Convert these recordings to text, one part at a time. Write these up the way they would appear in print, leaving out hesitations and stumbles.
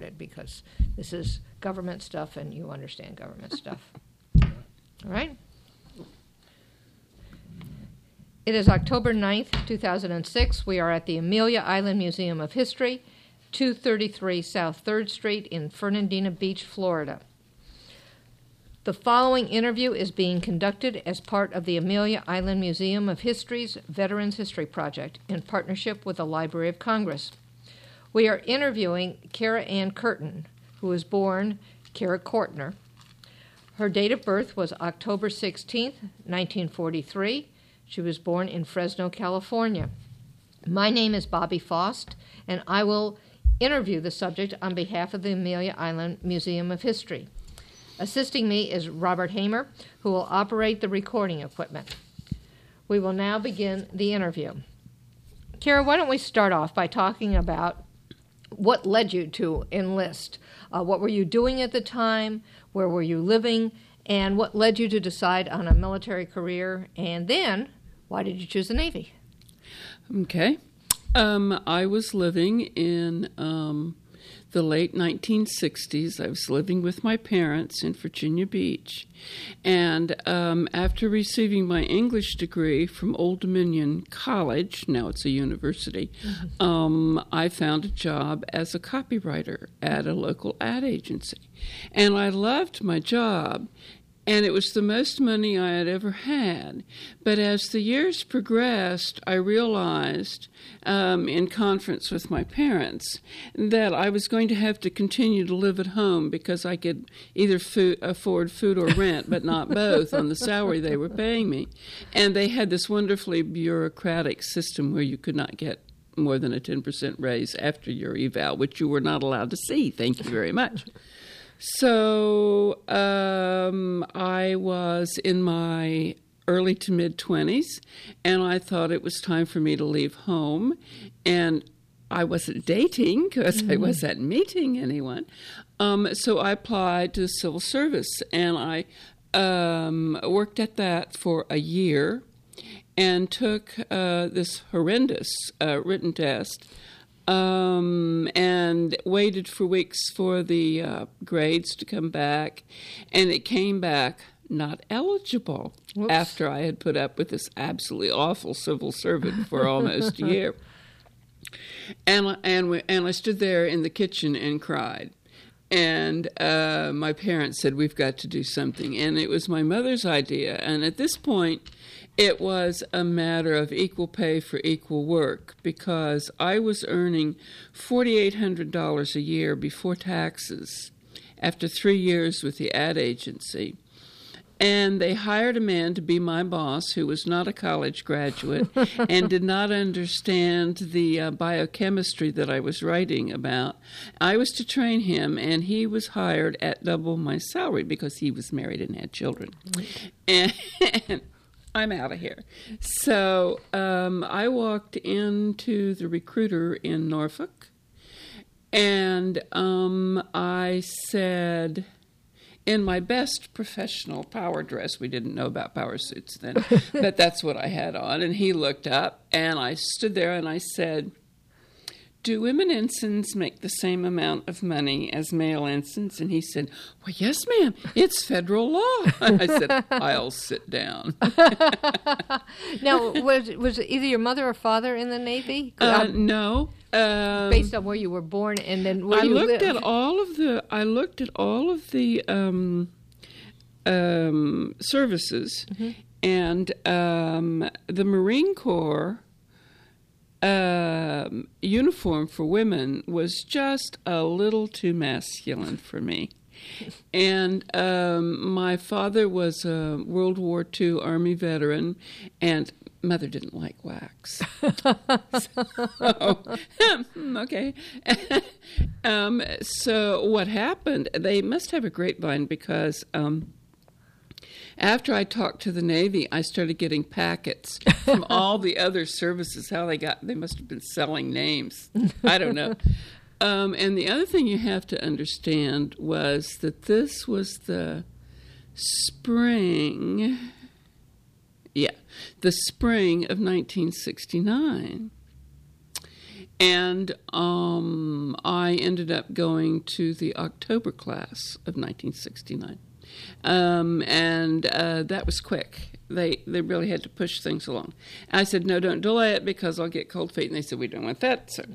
started, because this is government stuff and you understand government stuff. All right? It is October 9th, 2006. We are at the Amelia Island Museum of History, 233 South 3rd Street in Fernandina Beach, Florida. The following interview is being conducted as part of the Amelia Island Museum of History's Veterans History Project in partnership with the Library of Congress. We are interviewing Kara Ann Curtin, who was born Kara Kortner. Her date of birth was October 16th, 1943. She was born in Fresno, California. My name is Bobby Faust, and I will interview the subject on behalf of the Amelia Island Museum of History. Assisting me is Robert Hamer, who will operate the recording equipment. We will now begin the interview. Kara, why don't we start off by talking about what led you to enlist? What were you doing at the time? Where were you living? And what led you to decide on a military career? And then, why did you choose the Navy? Okay. I was living in the late 1960s. I was living with my parents in Virginia Beach. And after receiving my English degree from Old Dominion College, now it's a university, I found a job as a copywriter at a local ad agency. And I loved my job. And it was the most money I had ever had. But as the years progressed, I realized, in conference with my parents, that I was going to have to continue to live at home because I could either afford food or rent, but not both, on the salary they were paying me. And they had this wonderfully bureaucratic system where you could not get more than a 10% raise after your eval, which you were not allowed to see. Thank you very much. So I was in my early to mid-20s, and I thought it was time for me to leave home. And I wasn't dating because I wasn't meeting anyone. So I applied to the civil service, and I worked at that for a year and took this horrendous written test. And waited for weeks for the grades to come back, and it came back not eligible. Whoops. After I had put up with this absolutely awful civil servant for almost a year. And I stood there in the kitchen and cried. And my parents said, we've got to do something. And it was my mother's idea. And at this point, it was a matter of equal pay for equal work, because I was earning $4,800 a year before taxes after 3 years with the ad agency. And they hired a man to be my boss who was not a college graduate and did not understand the biochemistry that I was writing about. I was to train him, and he was hired at double my salary because he was married and had children. And I'm out of here. So I walked into the recruiter in Norfolk, and I said, in my best professional power dress — we didn't know about power suits then, but that's what I had on. And he looked up, and I stood there, and I said, do women ensigns make the same amount of money as male ensigns? And he said, well, yes, ma'am, it's federal law. I said, I'll sit down. Now, was either your mother or father in the Navy? No. Based on where you were born, and then where I you looked lived. at all of the services, and the Marine Corps uniform for women was just a little too masculine for me. And my father was a World War II Army veteran, and Mother didn't like wax. Okay. So what happened, they must have a grapevine, because after I talked to the Navy, I started getting packets from all the other services. They must have been selling names. I don't know. And the other thing you have to understand was that this was the spring of 1969. And I ended up going to the October class of 1969. That was quick. They really had to push things along. I said, no, don't delay it because I'll get cold feet. And they said, we don't want that. So,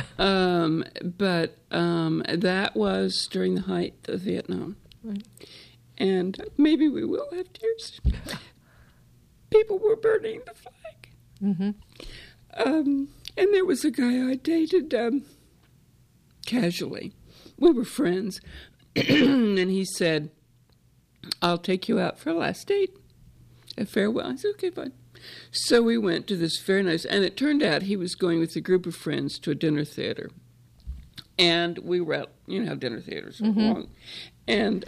that was during the height of Vietnam. Right. And maybe we will have tears. People were burning the flag. Mm-hmm. And there was a guy I dated casually. We were friends. And he said, I'll take you out for a last date. A farewell. I said, okay, fine. So we went to this very nice, and it turned out he was going with a group of friends to a dinner theater. And we were at, you know how dinner theaters are long. And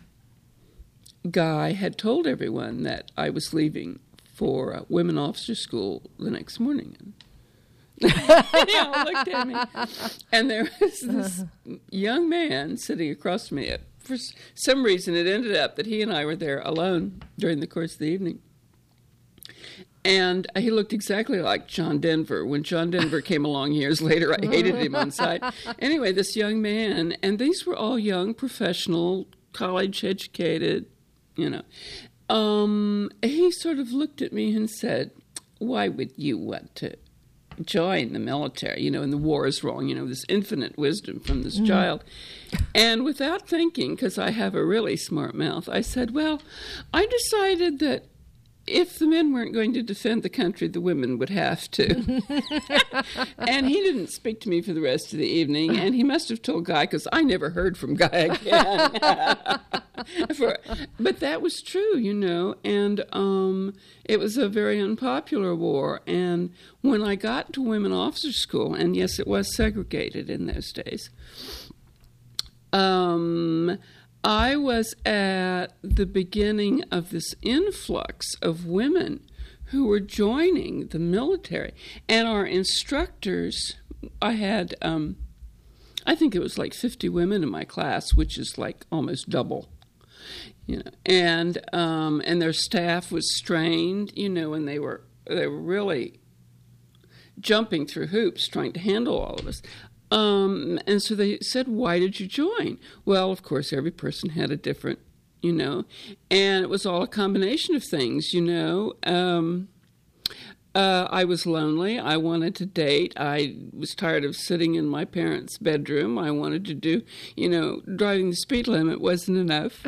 Guy had told everyone that I was leaving for women officer school the next morning. And they all looked at me. And there was this young man sitting across from me. For some reason, it ended up that he and I were there alone during the course of the evening. And he looked exactly like John Denver. When John Denver came along years later, I hated him on sight. Anyway, this young man, and these were all young, professional, college-educated, you know. He sort of looked at me and said, why would you want to join the military, you know, and the war is wrong, you know, this infinite wisdom from this child. And without thinking, because I have a really smart mouth, I said, well, I decided that if the men weren't going to defend the country, the women would have to. And he didn't speak to me for the rest of the evening, and he must have told Guy, because I never heard from Guy again. But that was true, you know, and it was a very unpopular war. And when I got to women officer school, and yes, it was segregated in those days, I was at the beginning of this influx of women who were joining the military. And our instructors, I had, I think it was like 50 women in my class, which is like almost double. You know, and their staff was strained, you know, and they were really jumping through hoops trying to handle all of us. And so they said, why did you join? Well, of course, every person had a different, you know, and it was all a combination of things, you know. I was lonely. I wanted to date. I was tired of sitting in my parents' bedroom. I wanted to do, you know, driving the speed limit wasn't enough.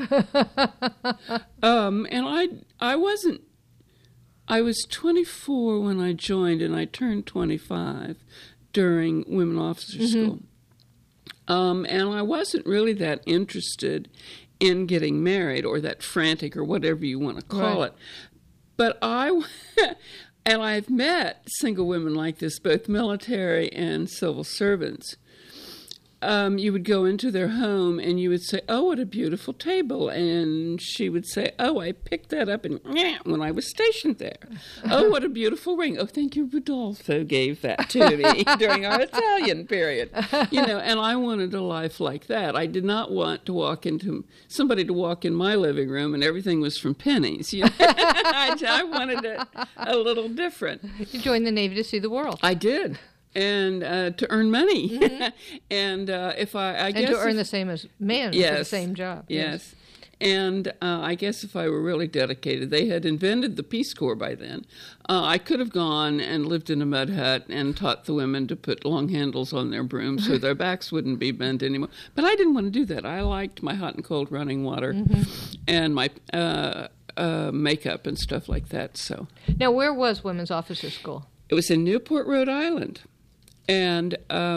And I wasn't. I was 24 when I joined, and I turned 25 during women officer school. And I wasn't really that interested in getting married or that frantic or whatever you want to call it. But and I've met single women like this, both military and civil servants. You would go into their home and you would say, oh, what a beautiful table. And she would say, oh, I picked that up when I was stationed there. Oh, what a beautiful ring. Oh, thank you, Rodolfo gave that to me during our Italian period. You know, and I wanted a life like that. I did not want to somebody to walk in my living room and everything was from pennies. You know? I wanted it a little different. You joined the Navy to see the world. I did. And to earn money, and if I guess to earn the same as men for the same job. Yes, and I guess if I were really dedicated, they had invented the Peace Corps by then. I could have gone and lived in a mud hut and taught the women to put long handles on their brooms so their backs wouldn't be bent anymore. But I didn't want to do that. I liked my hot and cold running water and my makeup and stuff like that. So now, where was Women's Officer School? It was in Newport, Rhode Island. And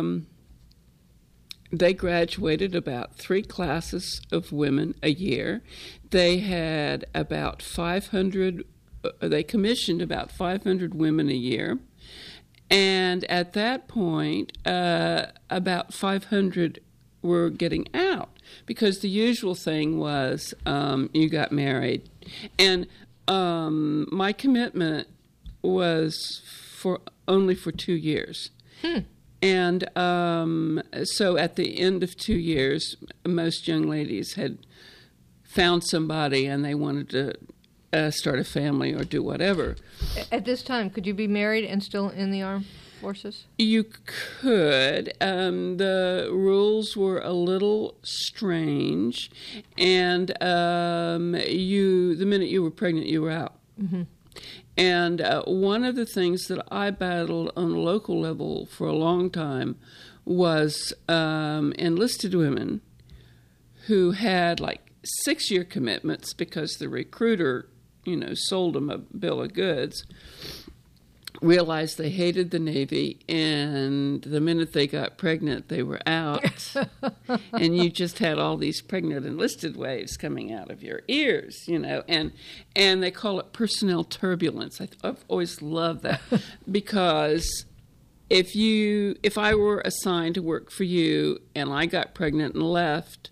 they graduated about 3 classes of women a year. They had about 500, they commissioned about 500 women a year. And at that point, about 500 were getting out because the usual thing was you got married. And my commitment was only for 2 years. And so at the end of 2 years, most young ladies had found somebody and they wanted to start a family or do whatever. At this time, could you be married and still in the Army? forces? You could. The rules were a little strange, and the minute you were pregnant, you were out. Mm-hmm. And one of the things that I battled on a local level for a long time was enlisted women who had like 6-year commitments because the recruiter, sold them a bill of goods, realized they hated the Navy, and the minute they got pregnant, they were out. And you just had all these pregnant enlisted waves coming out of your ears, and they call it personnel turbulence. I've always loved that because if I were assigned to work for you and I got pregnant and left,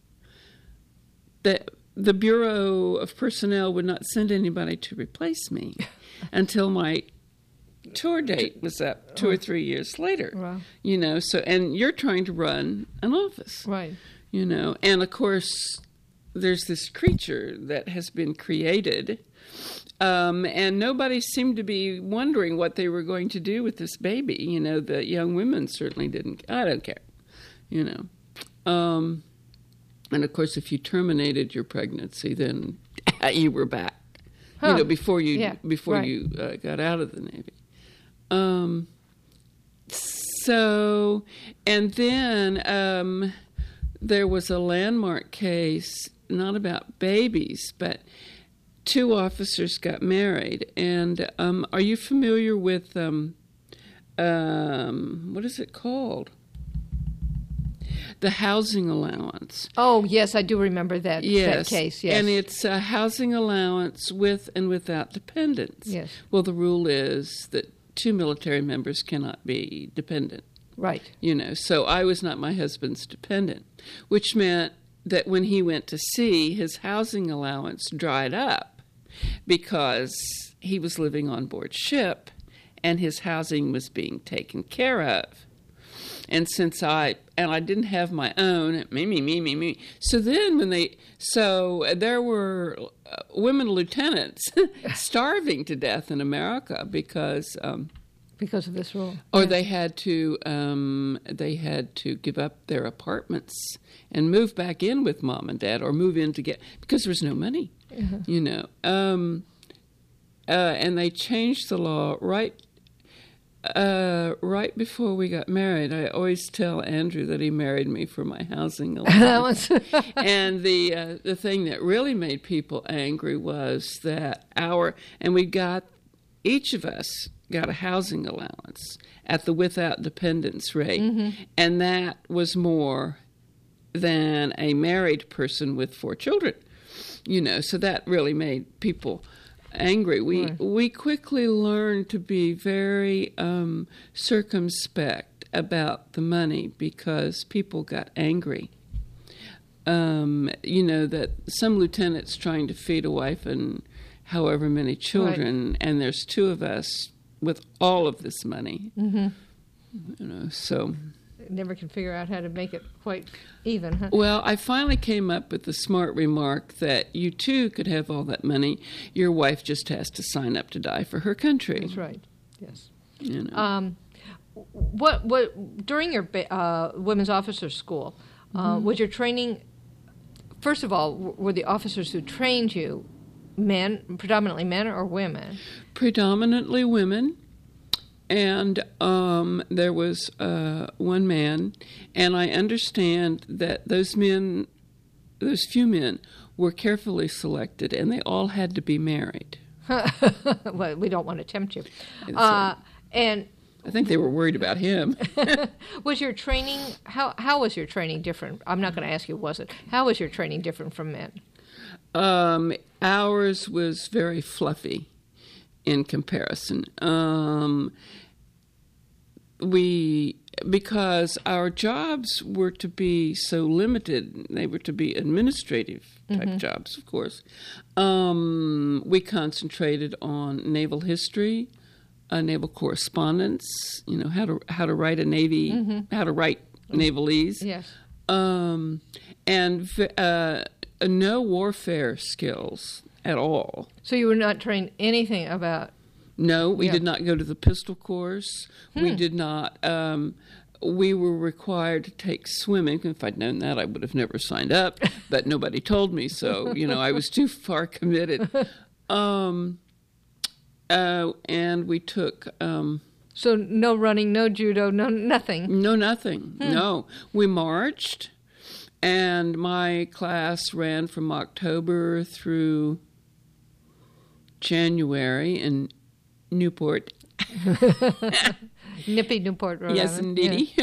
the Bureau of Personnel would not send anybody to replace me until my tour date was up 2 or 3 years later. Wow. So, and you're trying to run an office. Right. And of course there's this creature that has been created, and nobody seemed to be wondering what they were going to do with this baby. The young women certainly didn't. I don't care. And of course, if you terminated your pregnancy, then you were back. Before you got out of the Navy. So, and then there was a landmark case, not about babies, but 2 officers got married. And are you familiar with what is it called? The housing allowance. Oh, yes, I do remember that case, yes. And it's a housing allowance with and without dependents. Yes. Well, the rule is that 2 military members cannot be dependent. Right. So I was not my husband's dependent, which meant that when he went to sea, his housing allowance dried up because he was living on board ship and his housing was being taken care of. And since I didn't have my own, me. So then there were women lieutenants starving to death in America because of this rule. Or they had to give up their apartments and move back in with mom and dad, or move in because there was no money, and they changed the law right before we got married. I always tell Andrew that he married me for my housing allowance. And the thing that really made people angry was that each of us got a housing allowance at the without dependence rate, and that was more than a married person with 4 children. So that really made people angry. We quickly learned to be very circumspect about the money because people got angry. That some lieutenant's trying to feed a wife and however many children, and there's 2 of us with all of this money. So never can figure out how to make it quite even, huh? Well, I finally came up with the smart remark that you too could have all that money. Your wife just has to sign up to die for her country. That's right. Yes. What during your women's officer school was your training? First of all, were the officers who trained you predominantly men or women? Predominantly women. And there was one man, and I understand that those few men, were carefully selected, and they all had to be married. Well, we don't want to tempt you. And I think they were worried about him. Was your training, how was your training different? I'm not going to ask you, was it? How was your training different from men? Ours was very fluffy in comparison. Because our jobs were to be so limited, they were to be administrative type jobs, of course. We concentrated on naval history, naval correspondence, how to write a navy, how to write navalese. Yes. And no warfare skills at all. So you were not trained anything about No, we Yeah. did not go to the pistol course. We did not. We were required to take swimming. If I'd known that, I would have never signed up. But nobody told me, so I was too far committed. And we took. So no running, no judo, no nothing. No, nothing. No, we marched, and my class ran from October through January in Newport. Nippy Newport, Rhode Yes, Island. indeedy.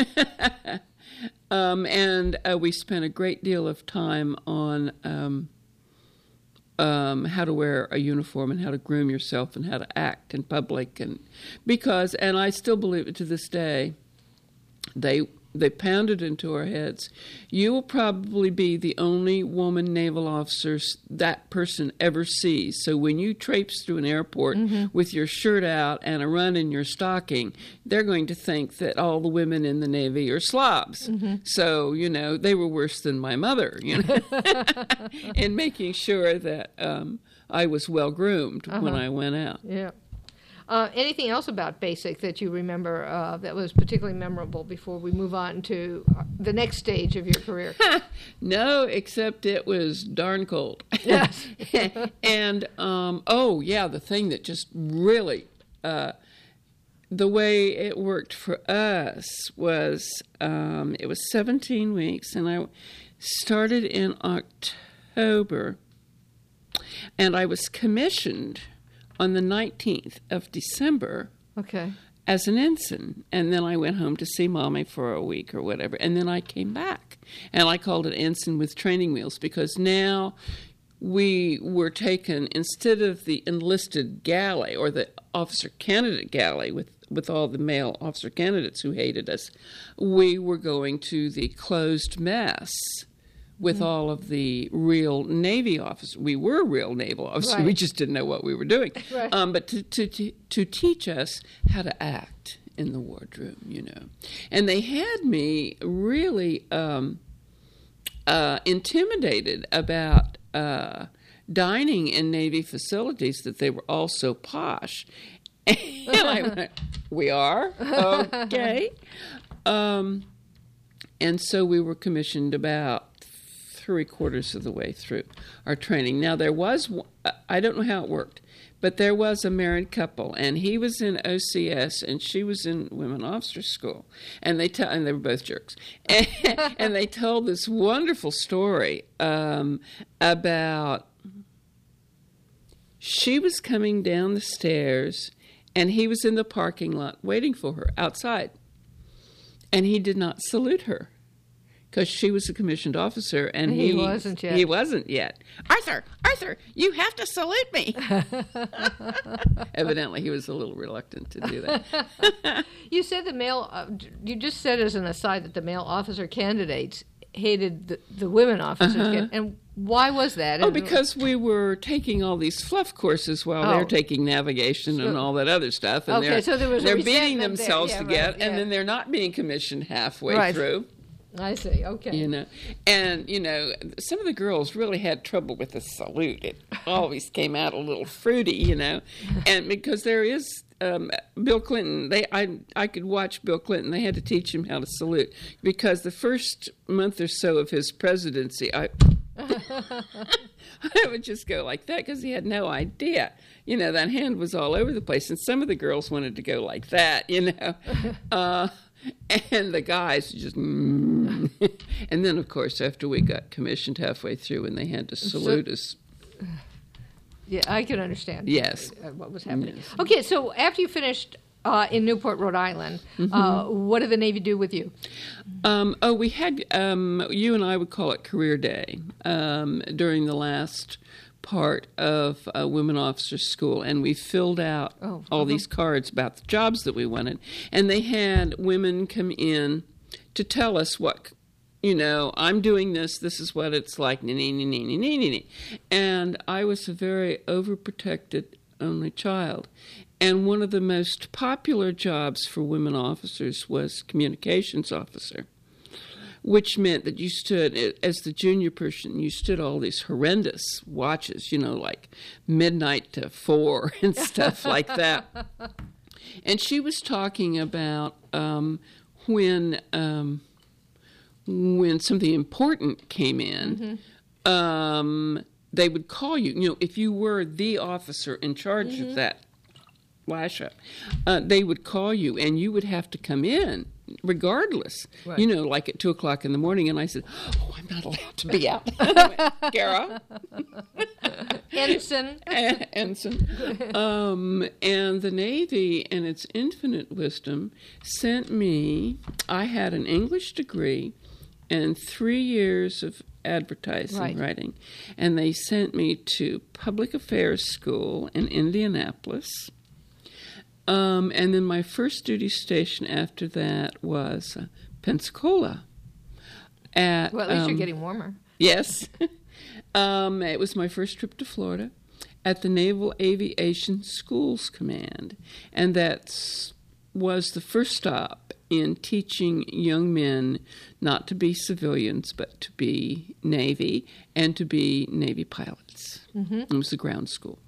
And we spent a great deal of time on how to wear a uniform and how to groom yourself and how to act in public. And I still believe it to this day, they pounded into our heads, you will probably be the only woman naval officer that person ever sees. So when you traipse through an airport with your shirt out and a run in your stocking, they're going to think that all the women in the Navy are slobs. So, they were worse than my mother, in making sure that I was well groomed when I went out. Yeah. Anything else about basic that you remember that was particularly memorable before we move on to the next stage of your career? No, except it was darn cold. Yes. And, the thing that just really, the way it worked for us was, it was 17 weeks, and I started in October, and I was commissioned on the 19th of December as an ensign. And then I went home to see Mommy for a week or whatever. And then I came back. And I called it ensign with training wheels because now we were taken, instead of the enlisted galley or the officer candidate galley with all the male officer candidates who hated us, we were going to the closed mess with all of the real Navy officers. We were real naval officers. Right. We just didn't know what we were doing. Right. But to teach us how to act in the wardroom, And they had me really intimidated about dining in Navy facilities, that they were all so posh. And I went, we are? Okay. And so we were commissioned about 3/4 of the way through our training. Now, there was, I don't know how it worked, but there was a married couple, and he was in OCS, and she was in Women Officer School, and they were both jerks. And they told this wonderful story about she was coming down the stairs, and he was in the parking lot waiting for her outside, and he did not salute her, because she was a commissioned officer, and he wasn't yet. He wasn't yet. Arthur, you have to salute me. Evidently, he was a little reluctant to do that. You said you just said as an aside that the male officer candidates hated the women officers. And why was that? Oh, because we were taking all these fluff courses while they're taking navigation and all that other stuff. And so there was they're a beating resentment themselves there. to Yeah, get, right, yeah. and then they're not being commissioned halfway through. I see. Okay. And some of the girls really had trouble with the salute. It always came out a little fruity, and because there is Bill Clinton, I could watch Bill Clinton. They had to teach him how to salute, because the first month or so of his presidency, I would just go like that, because he had no idea. That hand was all over the place, and some of the girls wanted to go like that, and the guys just, and then, of course, after we got commissioned halfway through and they had to salute us. Yeah, I can understand. Yes. What was happening. Yes. Okay, so after you finished in Newport, Rhode Island, what did the Navy do with you? We had, you and I would call it career day during the last part of Women Officer School, and we filled out all these cards about the jobs that we wanted, and they had women come in to tell us what, I'm doing this is what it's like, and I was a very overprotected only child, and one of the most popular jobs for women officers was communications officer. which meant that you stood, as the junior person, you stood all these horrendous watches, like midnight to 4 and stuff like that. And she was talking about when something important came in, they would call you. If you were the officer in charge of that lash-up, they would call you, and you would have to come in regardless, right. Like at 2 o'clock in the morning. And I said, "Oh, I'm not allowed to be out." Kara. Ensign. Ensign. And the Navy, in its infinite wisdom, sent me, I had an English degree and 3 years of advertising writing. And they sent me to public affairs school in Indianapolis. And then my first duty station after that was Pensacola. At least you're getting warmer. Yes. It was my first trip to Florida at the Naval Aviation Schools Command. And that was the first stop in teaching young men not to be civilians, but to be Navy and to be Navy pilots. It was the ground school.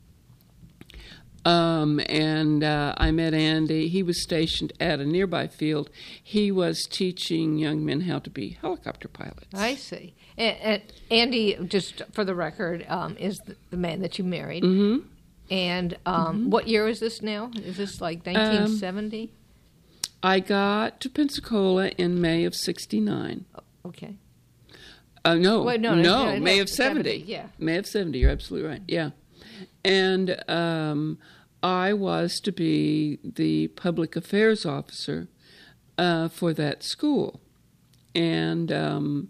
And I met Andy. He was stationed at a nearby field. He was teaching young men how to be helicopter pilots. I see. And Andy, just for the record, is the man that you married. And what year is this now? Is this like 1970? I got to Pensacola in May of 69. Okay. No, Wait, no, May of 70. Yeah. May of 70, you're absolutely right, yeah. And I was to be the public affairs officer for that school. And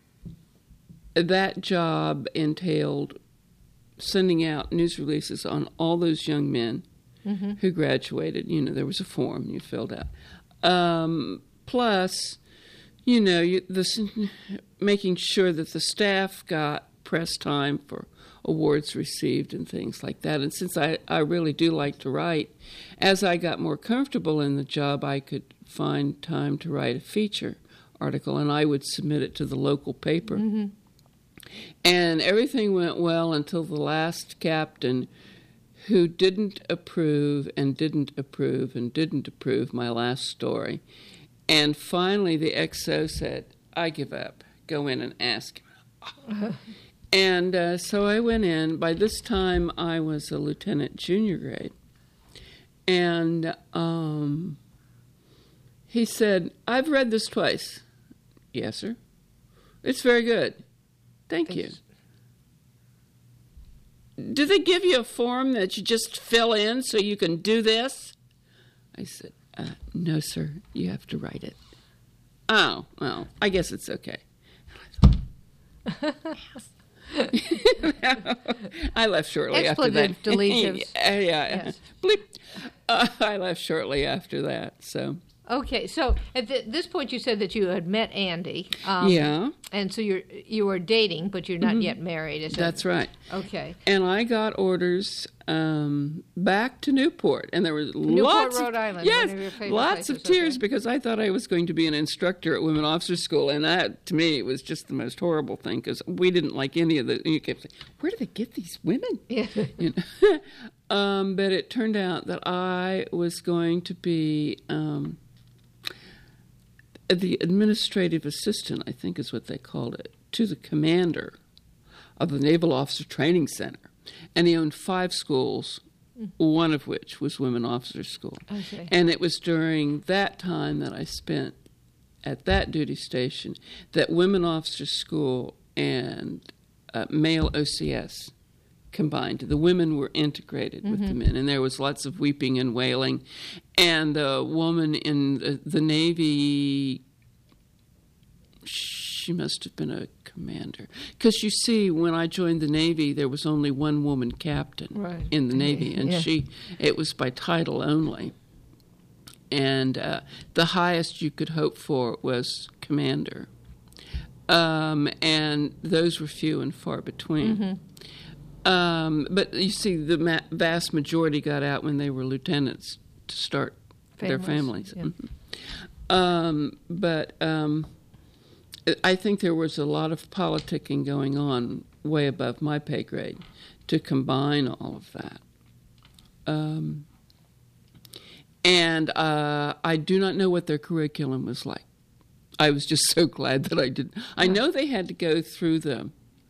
that job entailed sending out news releases on all those young men who graduated. There was a form you filled out. Plus, making sure that the staff got press time for awards received and things like that. And since I really do like to write, as I got more comfortable in the job, I could find time to write a feature article, and I would submit it to the local paper. And everything went well until the last captain, who didn't approve and didn't approve and didn't approve my last story. And finally the XO said, "I give up. Go in and ask him." And so I went in. By this time, I was a lieutenant junior grade. And he said, "I've read this twice." "Yes, sir." "It's very good." "Thank you." "Do they give you a form that you just fill in so you can do this?" I said, "No, sir. You have to write it." "Oh, well, I guess it's okay." I left shortly after that. Expletive deletives. Yeah. Yes. Bleep. I left shortly after that. So. Okay, so at this point you said that you had met Andy. Yeah. And so you were dating, but you're not yet married, is it? That's right. Okay. And I got orders back to Newport, and there was Newport, Rhode Island. Yes, one of your favorite lots places. of tears Okay. because I thought I was going to be an instructor at Women Officer School, and that, to me, was just the most horrible thing because we didn't like any of the. You kept saying, "Where do they get these women?" Yeah. But it turned out that I was going to be the administrative assistant, I think is what they called it, to the commander of the Naval Officer Training Center. And he owned 5 schools, one of which was Women Officer School. Okay. And it was during that time that I spent at that duty station that Women Officer School and male OCS combined. The women were integrated with the men, and there was lots of weeping and wailing. And the woman in the Navy, she must have been a commander. Because you see, when I joined the Navy, there was only one woman captain in the Navy, and it was by title only. And the highest you could hope for was commander. And those were few and far between. But you see, the vast majority got out when they were lieutenants to start their families. Yeah. I think there was a lot of politicking going on way above my pay grade to combine all of that. And I do not know what their curriculum was like. I was just so glad that I didn't. I know they had to go through the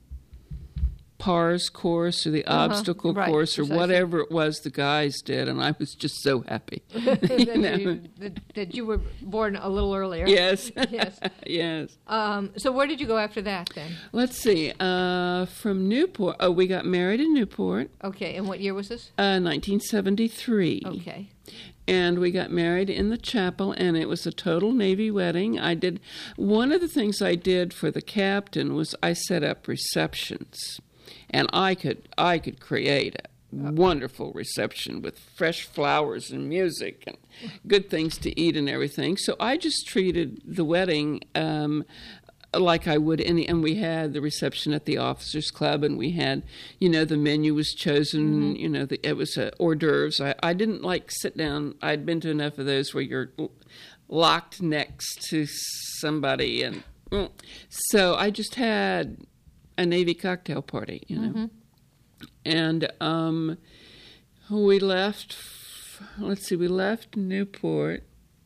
PARS course or the obstacle course or whatever it was the guys did, and I was just so happy. that you were born a little earlier. Yes. Yes. Yes. So where did you go after that then? Let's see. From Newport. Oh, we got married in Newport. Okay, and what year was this? 1973. Okay. And we got married in the chapel, and it was a total Navy wedding. One of the things I did for the captain was I set up receptions, and I could create a wonderful reception with fresh flowers and music and good things to eat and everything. So I just treated the wedding like I would and we had the reception at the officers' club, and we had, the menu was chosen, it was hors d'oeuvres. I didn't sit down. I'd been to enough of those where you're locked next to somebody, and so I just had a Navy cocktail party, and we left. Let's see, we left Newport.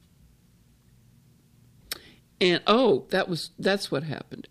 And that's what happened.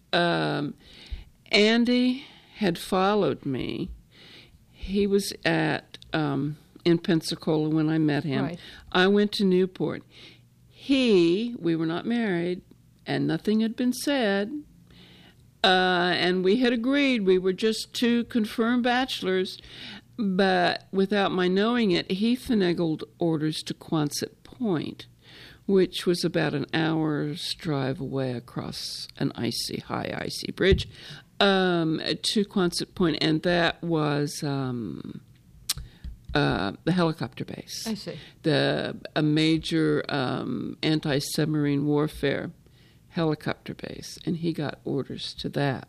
Andy had followed me. He was in Pensacola when I met him. Right. I went to Newport. We were not married, and nothing had been said. And we had agreed we were just two confirmed bachelors, but without my knowing it, he finagled orders to Quonset Point, which was about an hour's drive away across an high icy bridge, to Quonset Point, and that was the helicopter base. I see. A major anti-submarine warfare helicopter base, and he got orders to that.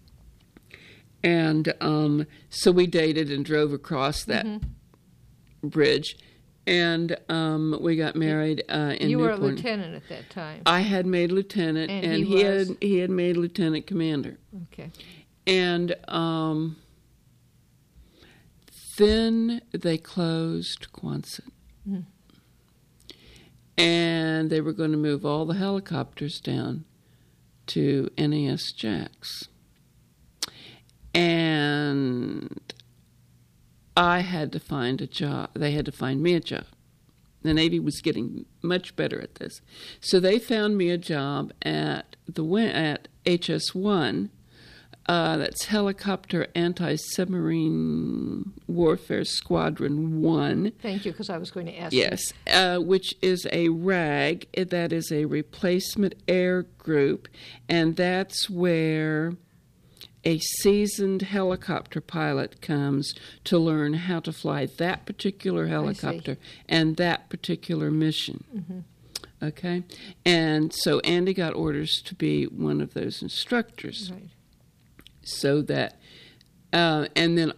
And so we dated and drove across that bridge. And we got married in Newport. You were a lieutenant at that time. I had made lieutenant, and he had made lieutenant commander. Okay. And then they closed Quonset. And they were going to move all the helicopters down to NAS Jax. And I had to find a job. They had to find me a job. The Navy was getting much better at this. So they found me a job at HS-1. That's Helicopter Anti-Submarine Warfare Squadron 1. Thank you, because I was going to ask Yes, which is a RAG. That is a replacement air group, and that's where a seasoned helicopter pilot comes to learn how to fly that particular helicopter and that particular mission. Okay? And so Andy got orders to be one of those instructors. Right. So that, and then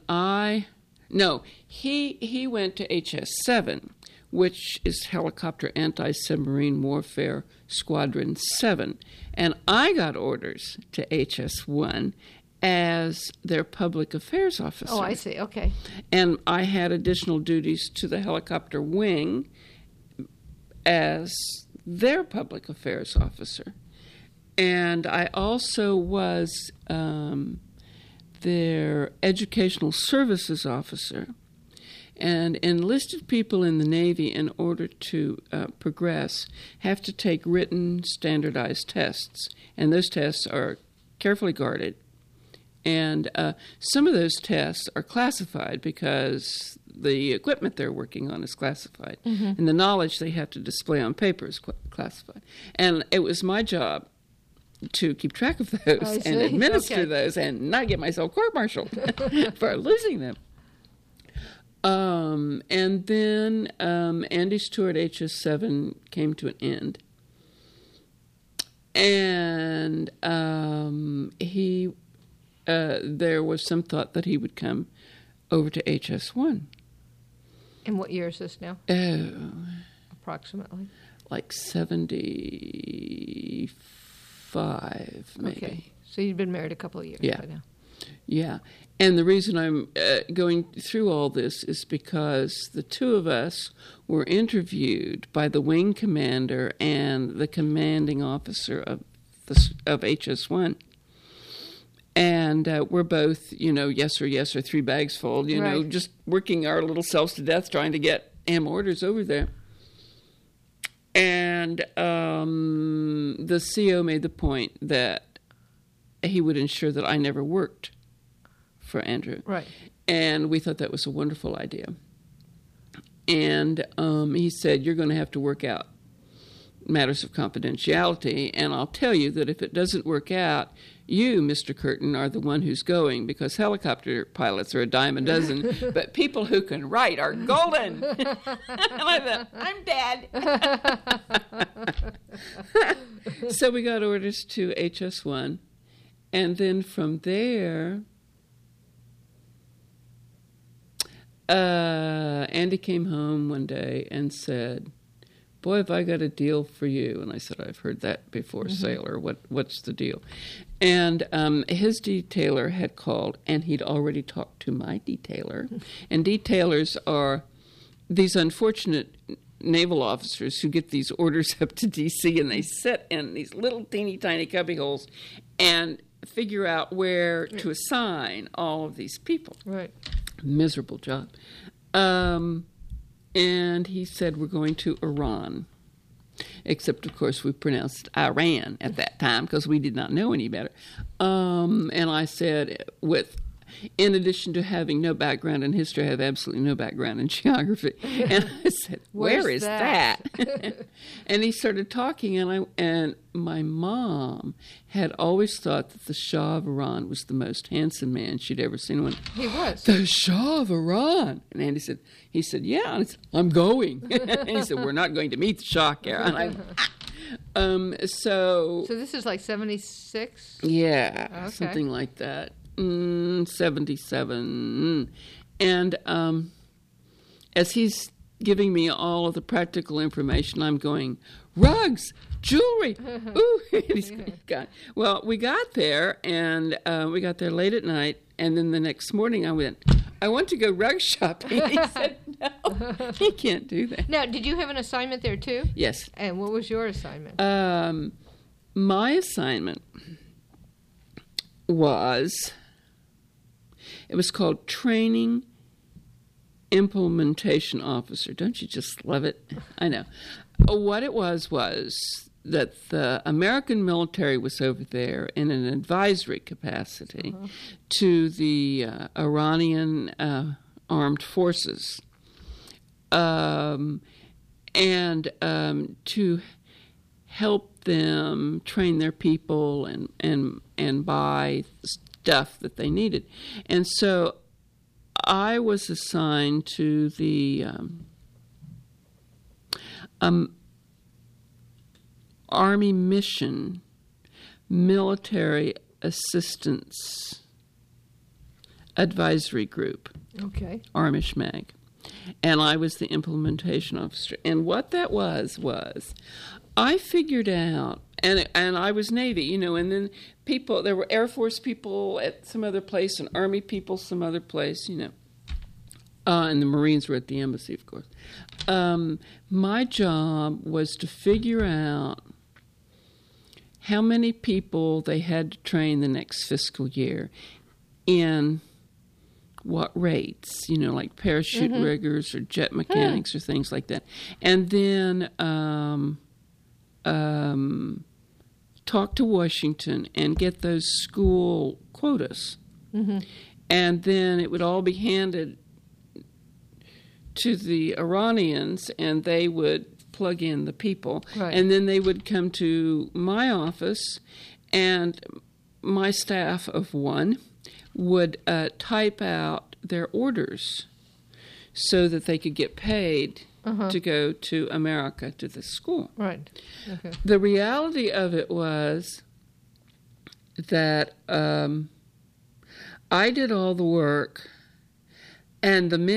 he went to HS-7, which is Helicopter Anti-Submarine Warfare Squadron 7. And I got orders to HS-1 as their public affairs officer. Oh, I see. Okay. And I had additional duties to the helicopter wing as their public affairs officer. And I also was their educational services officer. And enlisted people in the Navy, in order to progress, have to take written standardized tests. And those tests are carefully guarded. And some of those tests are classified because the equipment they're working on is classified. And the knowledge they have to display on paper is classified. And it was my job to keep track of those and administer those and not get myself court-martialed for losing them. And then Andy's tour at HS-7 came to an end. And there was some thought that he would come over to HS-1. And what year is this now? Oh. Approximately. Like 75 5, maybe. Okay. So you'd been married a couple of years Yeah. by now. Yeah. And the reason I'm going through all this is because the two of us were interviewed by the wing commander and the commanding officer of HS-1. And we're both, yes or 3 bags full, Right. just working our little selves to death trying to get AM orders over there. And the CO made the point that he would ensure that I never worked for Andrew. Right. And we thought that was a wonderful idea. And he said, you're going to have to work out matters of confidentiality, and I'll tell you that if it doesn't work out, you, Mr. Curtin, are the one who's going, because helicopter pilots are a dime a dozen, but people who can write are golden. And I thought, I'm dead. So we got orders to HS-1, and then from there, Andy came home one day and said, boy, have I got a deal for you. And I said, I've heard that before, sailor. What's the deal? And his detailer had called, and he'd already talked to my detailer. And detailers are these unfortunate naval officers who get these orders up to D.C., and they sit in these little teeny tiny cubbyholes and figure out where to assign all of these people. Right. Miserable job. And he said, we're going to Iran. Except, of course, we pronounced Iran at that time because we did not know any better. And I said, in addition to having no background in history, I have absolutely no background in geography. And I said, where is that? And he started talking, and my mom had always thought that the Shah of Iran was the most handsome man she'd ever seen. He was. The Shah of Iran. And Andy said, yeah. And I said, I'm going. And he said, we're not going to meet the Shah, Kara. And so this is like 76? Yeah, Okay. something like that. 77. And as he's giving me all of the practical information, I'm going, rugs, jewelry. Ooh. Well, we got there, and we got there late at night, and then the next morning I went, I want to go rug shopping. He said, no, he can't do that. Now, did you have an assignment there too? Yes. And what was your assignment? My assignment was called Training Implementation Officer. Don't you just love it? I know. What it was that the American military was over there in an advisory capacity to the Iranian armed forces, and to help them train their people and buy stuff that they needed. And so I was assigned to the Army Mission Military Assistance Advisory Group, Okay. ARMISH-MAG. And I was the implementation officer. And what that was I figured out, and I was Navy, and then there were Air Force people at some other place and Army people some other place, and the Marines were at the embassy, of course. My job was to figure out how many people they had to train the next fiscal year in what rates, like parachute riggers or jet mechanics or things like that. And then talk to Washington and get those school quotas. And then it would all be handed to the Iranians, and they would plug in the people. Right. And then they would come to my office, and my staff of one would type out their orders so that they could get paid to go to America, to the school. Right. Okay. The reality of it was that I did all the work, and the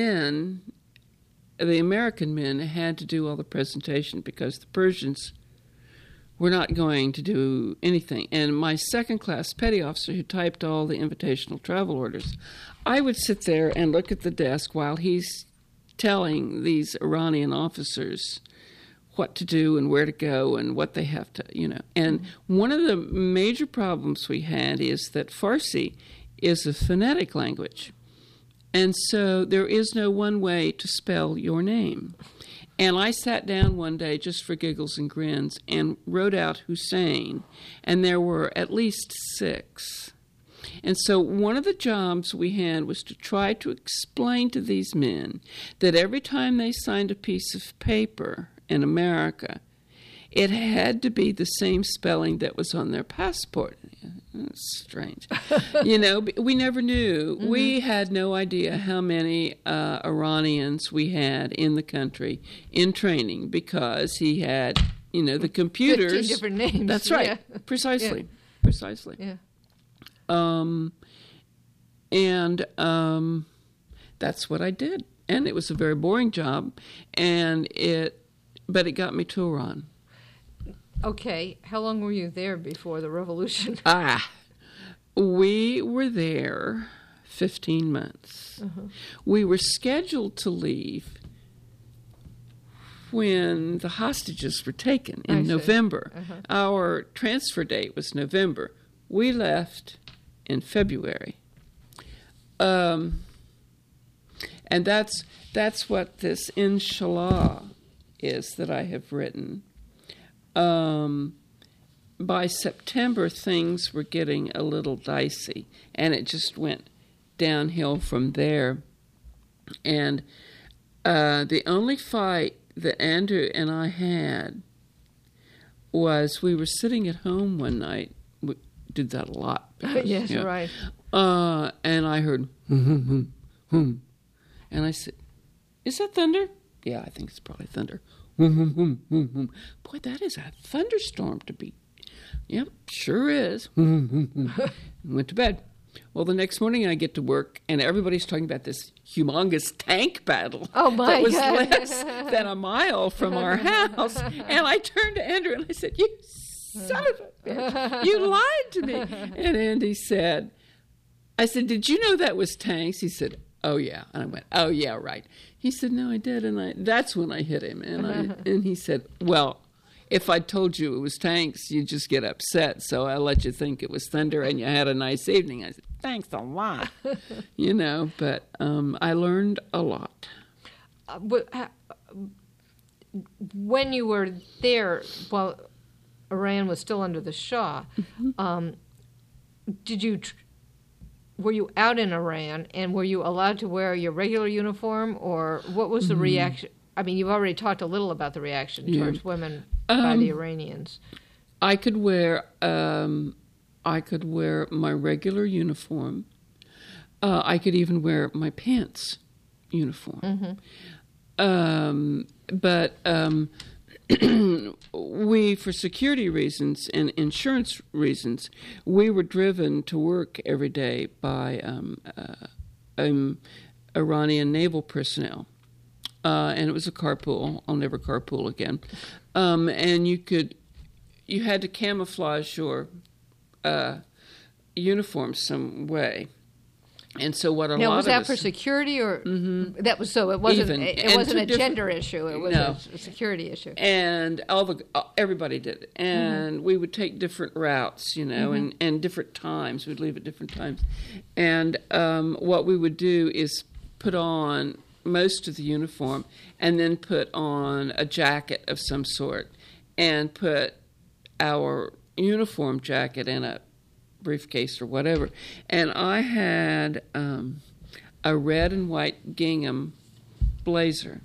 American men had to do all the presentation because the Persians we're not going to do anything. And my second-class petty officer who typed all the invitational travel orders, I would sit there and look at the desk while he's telling these Iranian officers what to do and where to go and what they have to, And one of the major problems we had is that Farsi is a phonetic language. And so there is no one way to spell your name. And I sat down one day just for giggles and grins and wrote out Hussein, and there were at least 6. And so one of the jobs we had was to try to explain to these men that every time they signed a piece of paper in America, it had to be the same spelling that was on their passport. That's strange. We never knew. Mm-hmm. We had no idea how many Iranians we had in the country in training because he had, the computers. 15 different names. That's right. Yeah. Precisely. Yeah. That's what I did. And it was a very boring job, but it got me to Iran. Okay, how long were you there before the revolution? We were there 15 months. Uh-huh. We were scheduled to leave when the hostages were taken in November. Uh-huh. Our transfer date was November. We left in February. And that's what this Inshallah is that I have written. By September, things were getting a little dicey, and it just went downhill from there. And the only fight that Andrew and I had was we were sitting at home one night. We did that a lot. Because, yes, right. And I heard, hum. And I said, is that thunder? Yeah, I think it's probably thunder. Boy, that is a thunderstorm to be. Yep, sure is. Went to bed. Well, the next morning I get to work, and everybody's talking about this humongous tank battle that was less than a mile from our house. And I turned to Andrew and I said, "You son of a bitch, you lied to me." And Andy said, I said, "Did you know that was tanks?" He said, "Oh, yeah." And I went, "Oh, yeah, right." He said, "No, I did." And that's when I hit him. And he said, "Well, if I told you it was tanks, you'd just get upset. So I let you think it was thunder and you had a nice evening." I said, "Thanks a lot." But I learned a lot. When you were there, while Iran was still under the Shah, were you out in Iran, and were you allowed to wear your regular uniform, or what was the reaction? I mean, you've already talked a little about the reaction towards women by the Iranians. I could wear my regular uniform. I could even wear my pants uniform. But we, for security reasons and insurance reasons, we were driven to work every day by Iranian naval personnel. And it was a carpool. I'll never carpool again. And you had to camouflage your uniform some way. And so what a now, lot was of that us, for security, or that was so? It wasn't. It wasn't a gender issue. It was a security issue. And everybody did it. And we would take different routes, and different times. We'd leave at different times. And what we would do is put on most of the uniform, and then put on a jacket of some sort, and put our uniform jacket in a briefcase or whatever. And I had a red and white gingham blazer.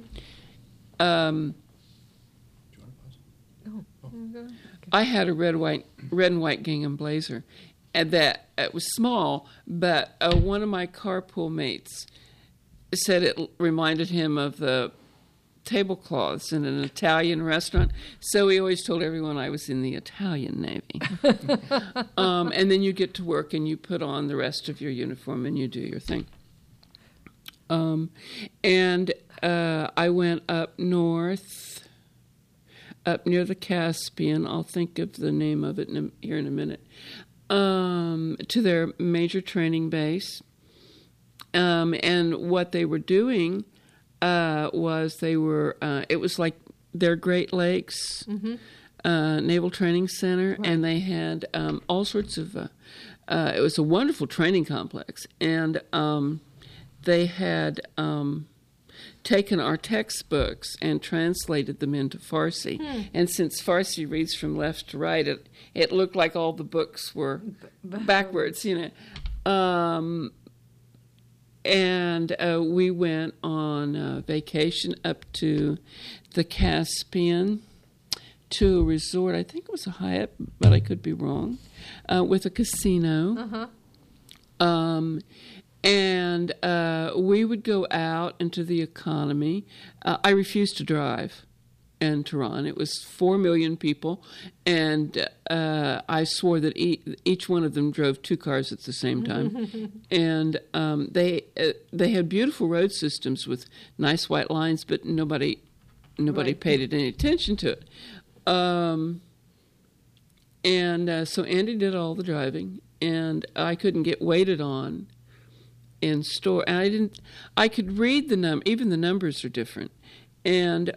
I had a red and white gingham blazer, and that it was small, but one of my carpool mates said it reminded him of the tablecloths in an Italian restaurant, so he always told everyone I was in the Italian Navy. And then you get to work and you put on the rest of your uniform and you do your thing. And I went up north up near the Caspian. I'll think of the name of it here in a minute. To their major training base. And what they were doing was it was like their Great Lakes Naval Training Center, right. And they had all sorts of, it was a wonderful training complex, and they had taken our textbooks and translated them into Farsi. And since Farsi reads from left to right, it looked like all the books were backwards, And we went on vacation up to the Caspian to a resort. I think it was a Hyatt, but I could be wrong, with a casino. And we would go out into the economy. I refused to drive in Tehran. It was 4 million people, and I swore that each one of them drove 2 cars at the same time. And they had beautiful road systems with nice white lines, but nobody right. paid any attention to it. So Andy did all the driving, and I couldn't get waited on in store, and I could read the even the numbers are different, and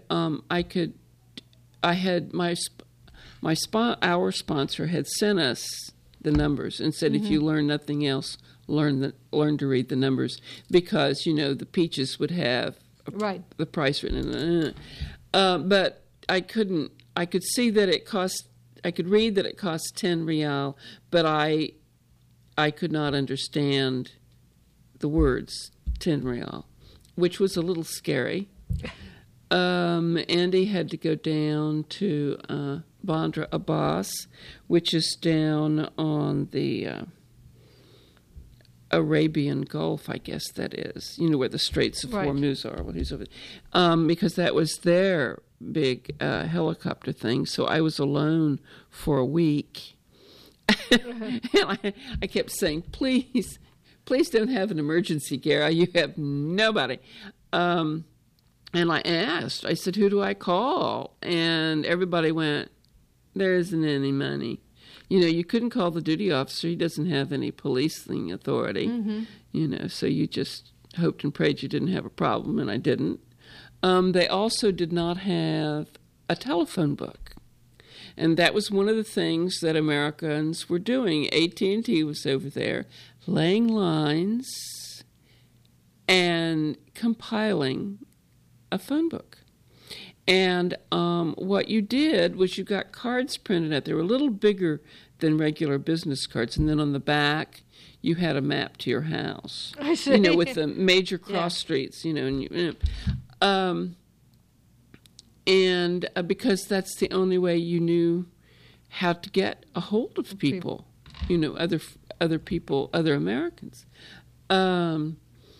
our sponsor had sent us the numbers and said, if you learn nothing else, learn to read the numbers, because the Peaches would have right. the price written in it. But I could see that it cost. I could read that it cost 10 rial, but I could not understand the words 10 rial, which was a little scary. Andy had to go down to Bandar Abbas, which is down on the Arabian Gulf, I guess that is. Where the Straits of Hormuz are. Because that was their big helicopter thing. So I was alone for a week. And I kept saying, please don't have an emergency, Gara. You have nobody. And I asked, I said, who do I call? And everybody went, there isn't any money. You couldn't call the duty officer. He doesn't have any policing authority. So you just hoped and prayed you didn't have a problem, and I didn't. They also did not have a telephone book. And that was one of the things that Americans were doing. AT&T was over there laying lines and compiling a phone book. And what you did was you got cards printed out. They were a little bigger than regular business cards. And then on the back, you had a map to your house. I see. With the major cross streets, because that's the only way you knew how to get a hold of people, other people, other Americans. Then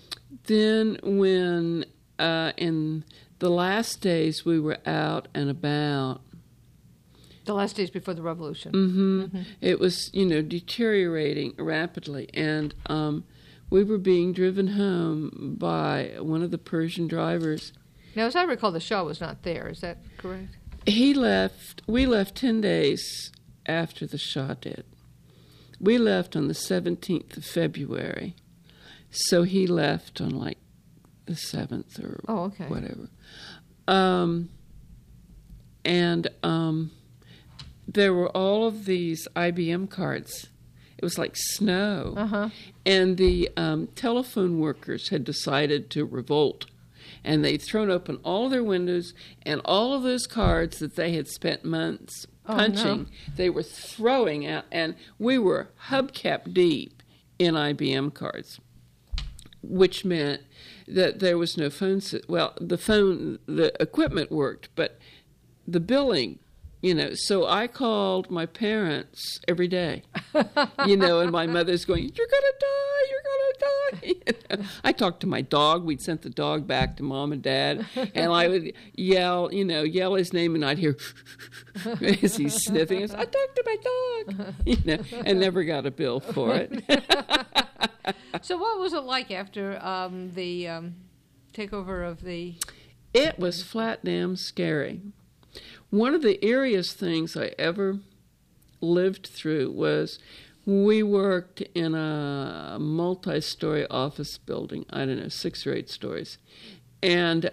when in the last days we were out and about. The last days before the revolution. It was, deteriorating rapidly, and we were being driven home by one of the Persian drivers. Now, as I recall, the Shah was not there. Is that correct? We left 10 days after the Shah did. We left on the 17th of February. So he left on like the 7th or whatever. There were all of these IBM cards. It was like snow. And the telephone workers had decided to revolt. And they'd thrown open all their windows, and all of those cards that they had spent months punching, they were throwing out, and we were hubcap deep in IBM cards, which meant that there was no phone. The equipment worked, but the billing, so I called my parents every day, and my mother's going, you're going to die. I talked to my dog. We'd sent the dog back to Mom and Dad, and I would yell his name, and I'd hear as he's sniffing. I talked to my dog, and never got a bill for it. So what was it like after the takeover of the... It was flat damn scary. one of the eeriest things I ever lived through was we worked in a multi-story office building, I don't know, 6 or 8 stories. And